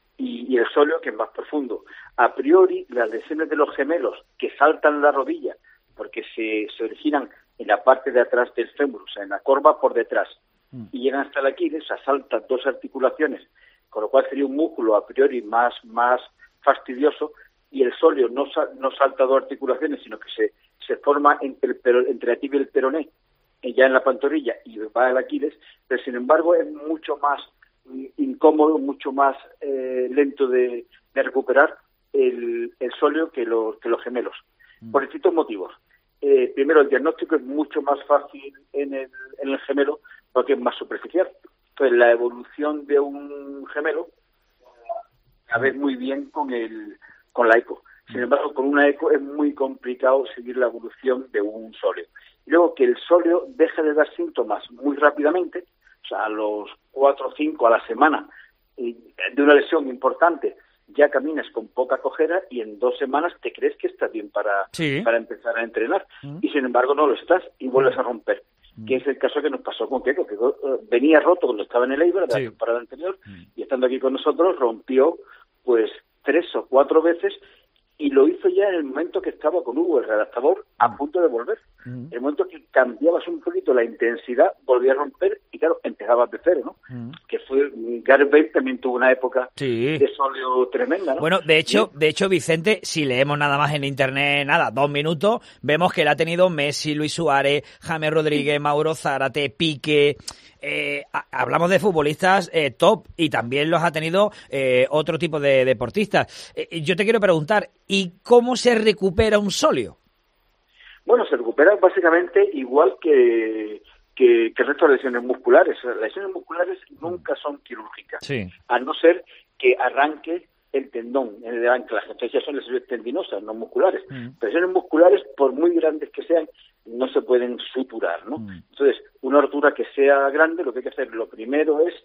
S15: y el sóleo, que es más profundo. A priori, las lesiones de los gemelos que saltan la rodilla, porque se originan en la parte de atrás del fémur, o sea, en la corva por detrás, y llegan hasta el Aquiles, o sea, saltan 2 articulaciones, con lo cual sería un músculo a priori más fastidioso, y el sóleo no salta 2 articulaciones, sino que se forma entre la tibia y el peroné, ya en la pantorrilla, y va al Aquiles, pero sin embargo es mucho más incómodo, mucho más lento de recuperar el sóleo que los gemelos, por distintos motivos. Primero, el diagnóstico es mucho más fácil en el gemelo porque es más superficial. Entonces, la evolución de un gemelo la ves muy bien con la eco. Sin embargo, con una eco es muy complicado seguir la evolución de un sóleo. Y luego, que el sóleo deje de dar síntomas muy rápidamente, o sea, a los 4 o 5 a la semana de una lesión importante, ya caminas con poca cojera y en 2 semanas te crees que estás bien para empezar a entrenar. Y sin embargo no lo estás y vuelves a romper. Que es el caso que nos pasó con Keco, que venía roto cuando estaba en el Eibar de la temporada anterior y estando aquí con nosotros rompió pues 3 o 4 veces y lo hizo ya en el momento que estaba con Hugo, el redactador, a punto de volver. En el momento que cambiabas un poquito la intensidad, volvía a romper y claro, empezabas de cero, ¿no? Que fue, Gareth Bale también tuvo una época de sóleo tremenda, ¿no?
S3: Bueno, de hecho, Vicente, si leemos nada más en internet, 2 minutos, vemos que él ha tenido Messi, Luis Suárez, James Rodríguez, Mauro Zárate, Piqué. Hablamos de futbolistas top y también los ha tenido otro tipo de deportistas. Yo te quiero preguntar, ¿y cómo se recupera un sóleo?
S15: Bueno, se recupera básicamente igual que el resto de lesiones musculares. Las lesiones musculares nunca son quirúrgicas, a no ser que arranque el tendón en el anclaje. Entonces ya son lesiones tendinosas, no musculares. Lesiones musculares, por muy grandes que sean, no se pueden suturar, ¿no? Entonces, una rotura que sea grande, lo que hay que hacer, lo primero es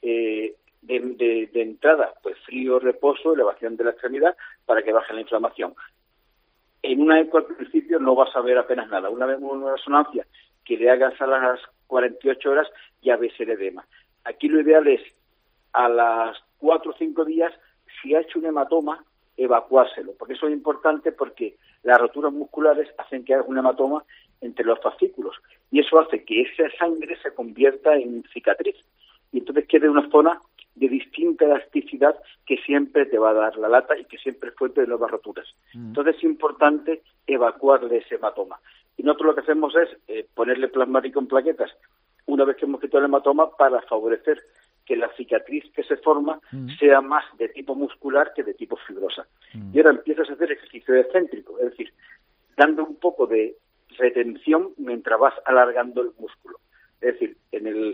S15: de entrada, pues frío, reposo, elevación de la extremidad para que baje la inflamación. En una eco al principio no vas a ver apenas nada. Una resonancia que le hagas a las 48 horas ya ves el edema. Aquí lo ideal es a las 4 o 5 días, si ha hecho un hematoma, evacuárselo, porque eso es importante porque las roturas musculares hacen que haga un hematoma entre los fascículos y eso hace que esa sangre se convierta en cicatriz y entonces quede una zona de distinta elasticidad que siempre te va a dar la lata y que siempre es fuente de nuevas roturas. Entonces es importante evacuarle ese hematoma. Y nosotros lo que hacemos es ponerle plasmático en plaquetas una vez que hemos quitado el hematoma para favorecer que la cicatriz que se forma sea más de tipo muscular que de tipo fibrosa. Y ahora empiezas a hacer ejercicio excéntrico, es decir, dando un poco de retención mientras vas alargando el músculo. Es decir, en el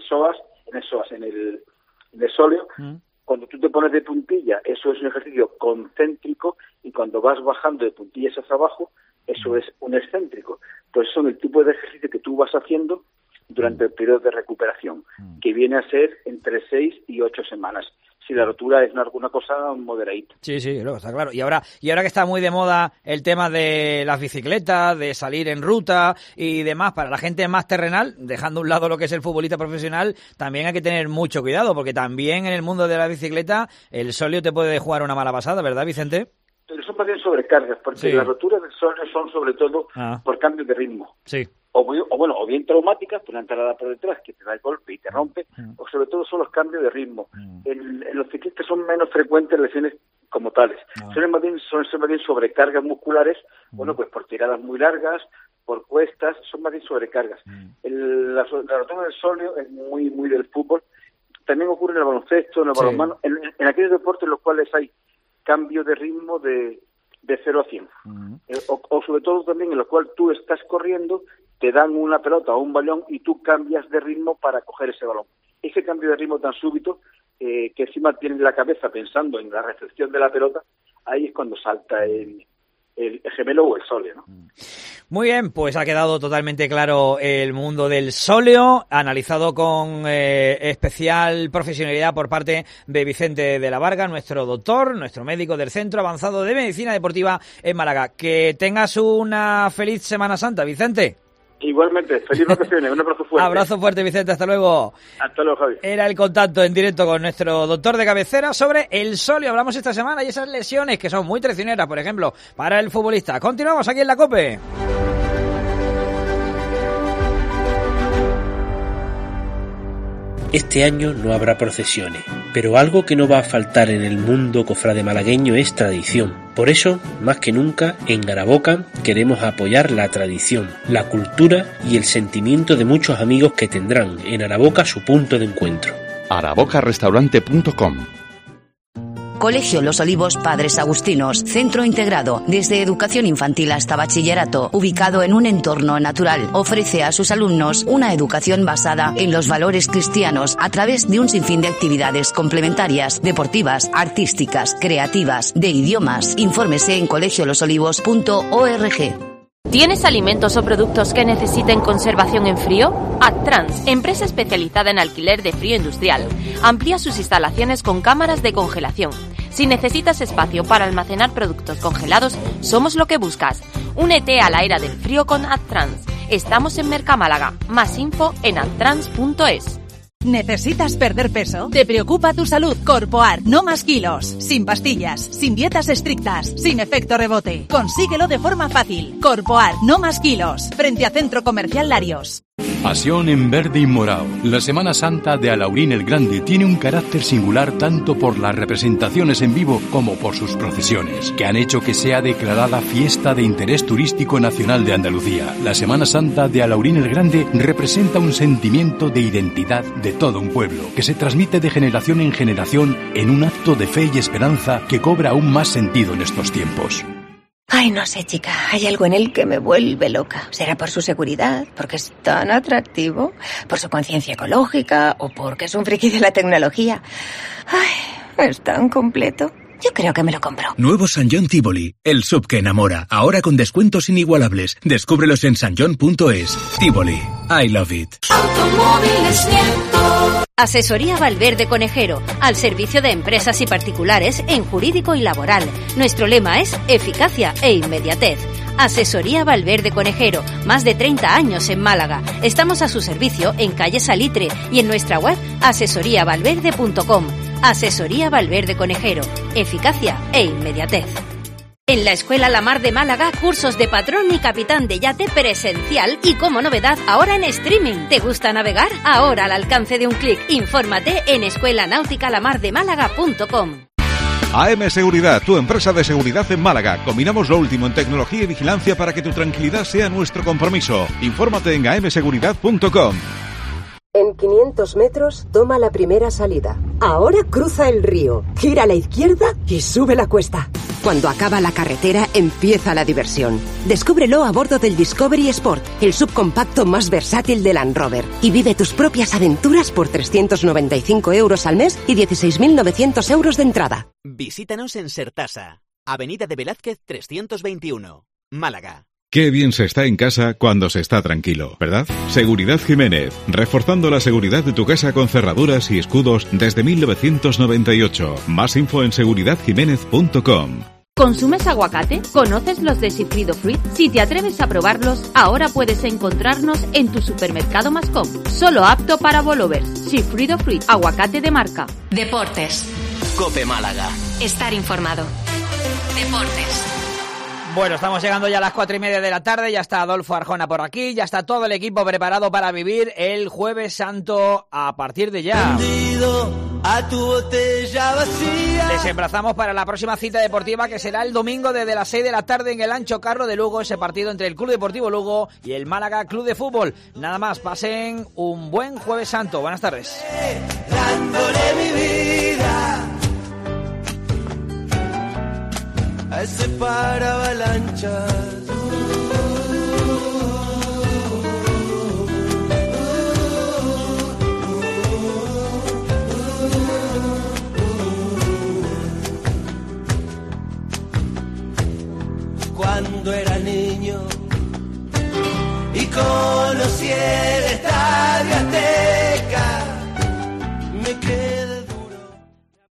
S15: sóleo, cuando tú te pones de puntilla, eso es un ejercicio concéntrico y cuando vas bajando de puntillas hacia abajo, eso es un excéntrico. Pues son el tipo de ejercicio que tú vas haciendo durante el periodo de recuperación, que viene a ser entre 6 y 8 semanas. Si la rotura es alguna cosa moderadita.
S3: Sí, está claro. Y ahora que está muy de moda el tema de las bicicletas, de salir en ruta y demás, para la gente más terrenal, dejando a un lado lo que es el futbolista profesional, también hay que tener mucho cuidado, porque también en el mundo de la bicicleta el sóleo te puede jugar una mala pasada, ¿verdad, Vicente?
S15: Pero son más bien sobrecargas, porque las roturas del sóleo son sobre todo por cambios de ritmo.
S3: Sí.
S15: O bien traumáticas, por una entrada por detrás que te da el golpe y te rompe, o sobre todo son los cambios de ritmo. En los ciclistas son menos frecuentes lesiones como tales. Son más bien sobrecargas musculares, pues por tiradas muy largas, por cuestas, son más bien sobrecargas. La rotura del sóleo es muy, muy del fútbol. También ocurre en el baloncesto, en el balonmano, en aquellos deportes en los cuales hay cambio de ritmo de 0 a 100. O sobre todo también en los cuales tú estás corriendo, te dan una pelota o un balón y tú cambias de ritmo para coger ese balón. Ese cambio de ritmo tan súbito que encima tienes la cabeza pensando en la recepción de la pelota, ahí es cuando salta el gemelo o el sóleo, ¿no?
S3: Muy bien, pues ha quedado totalmente claro el mundo del sóleo, analizado con especial profesionalidad por parte de Vicente de la Varga, nuestro doctor, nuestro médico del Centro Avanzado de Medicina Deportiva en Málaga. Que tengas una feliz Semana Santa, Vicente.
S15: Igualmente, feliz vacaciones, un abrazo fuerte.
S3: Abrazo fuerte, Vicente, hasta luego.
S15: Hasta luego, Javi.
S3: Era el contacto en directo con nuestro doctor de cabecera sobre el sóleo. Hablamos esta semana y esas lesiones que son muy traicioneras, por ejemplo, para el futbolista. Continuamos aquí en la COPE.
S6: Este año no habrá procesiones, pero algo que no va a faltar en el mundo cofrade malagueño es tradición. Por eso, más que nunca, en Araboca queremos apoyar la tradición, la cultura y el sentimiento de muchos amigos que tendrán en Araboca su punto de encuentro.
S7: arabocarestaurante.com.
S9: Colegio Los Olivos Padres Agustinos, centro integrado desde educación infantil hasta bachillerato, ubicado en un entorno natural. Ofrece a sus alumnos una educación basada en los valores cristianos a través de un sinfín de actividades complementarias, deportivas, artísticas, creativas, de idiomas. Infórmese en colegiolosolivos.org.
S17: ¿Tienes alimentos o productos que necesiten conservación en frío? Adtrans, empresa especializada en alquiler de frío industrial, amplía sus instalaciones con cámaras de congelación, Si necesitas espacio para almacenar productos congelados, somos lo que buscas. Únete a la era del frío con Adtrans. Estamos en Mercamálaga. Más info en adtrans.es.
S5: ¿Necesitas perder peso? ¿Te preocupa tu salud? Corpoar, no más kilos. Sin pastillas, sin dietas estrictas, sin efecto rebote. Consíguelo de forma fácil. Corpoar, no más kilos. Frente a Centro Comercial Larios.
S7: Pasión en verde y morado. La Semana Santa de Alaurín el Grande tiene un carácter singular tanto por las representaciones en vivo como por sus procesiones, que han hecho que sea declarada fiesta de interés turístico nacional de Andalucía. La Semana Santa de Alaurín el Grande representa un sentimiento de identidad de todo un pueblo, que se transmite de generación en generación en un acto de fe y esperanza que cobra aún más sentido en estos tiempos.
S19: Ay, no sé, chica, hay algo en él que me vuelve loca. ¿Será por su seguridad, porque es tan atractivo, por su conciencia ecológica o porque es un friki de la tecnología? Ay, es tan completo. Yo creo que me lo compro.
S23: Nuevo San John Tivoli, el sub que enamora, ahora con descuentos inigualables. Descúbrelos en sanjon.es. Tivoli, I love it.
S1: Automóviles Nieto. Asesoría Valverde Conejero, al servicio de empresas y particulares en jurídico y laboral. Nuestro lema es eficacia e inmediatez. Asesoría Valverde Conejero, más de 30 años en Málaga. Estamos a su servicio en calle Salitre y en nuestra web asesoriavalverde.com. Asesoría Valverde Conejero, eficacia e inmediatez. En la Escuela La Mar de Málaga, cursos de patrón y capitán de yate presencial y como novedad ahora en streaming. ¿Te gusta navegar? Ahora al alcance de un clic. Infórmate en escuelanauticalamardemálaga.com.
S12: AM Seguridad, tu empresa de seguridad en Málaga. Combinamos lo último en tecnología y vigilancia para que tu tranquilidad sea nuestro compromiso. Infórmate en amseguridad.com.
S24: En 500 metros, toma la primera salida. Ahora cruza el río, gira a la izquierda y sube la cuesta. Cuando acaba la carretera, empieza la diversión. Descúbrelo a bordo del Discovery Sport, el subcompacto más versátil de Land Rover. Y vive tus propias aventuras por 395 euros al mes y 16.900 euros de entrada.
S26: Visítanos en Sertasa, Avenida de Velázquez 321, Málaga.
S12: Qué bien se está en casa cuando se está tranquilo, ¿verdad? Seguridad Jiménez, reforzando la seguridad de tu casa con cerraduras y escudos desde 1998. Más info en seguridadjiménez.com.
S17: ¿Consumes aguacate? ¿Conoces los de Sifrido Fruit? Si te atreves a probarlos, ahora puedes encontrarnos en tu supermercado Mascom. Solo apto para bolovers. Sifrido Fruit, aguacate de marca.
S2: Deportes. COPE Málaga.
S1: Estar informado. Deportes.
S3: Bueno, estamos llegando ya a las 4:30 de la tarde, ya está Adolfo Arjona por aquí, ya está todo el equipo preparado para vivir el Jueves Santo a partir de ya.
S27: A tu botella vacía.
S3: Les emplazamos para la próxima cita deportiva que será el domingo desde las 6 de la tarde en el Ancho Carro de Lugo, ese partido entre el Club Deportivo Lugo y el Málaga Club de Fútbol. Nada más, pasen un buen Jueves Santo. Buenas tardes.
S27: Dándole mi vida a ese paravalanchas. Cuando era niño y conocí el estar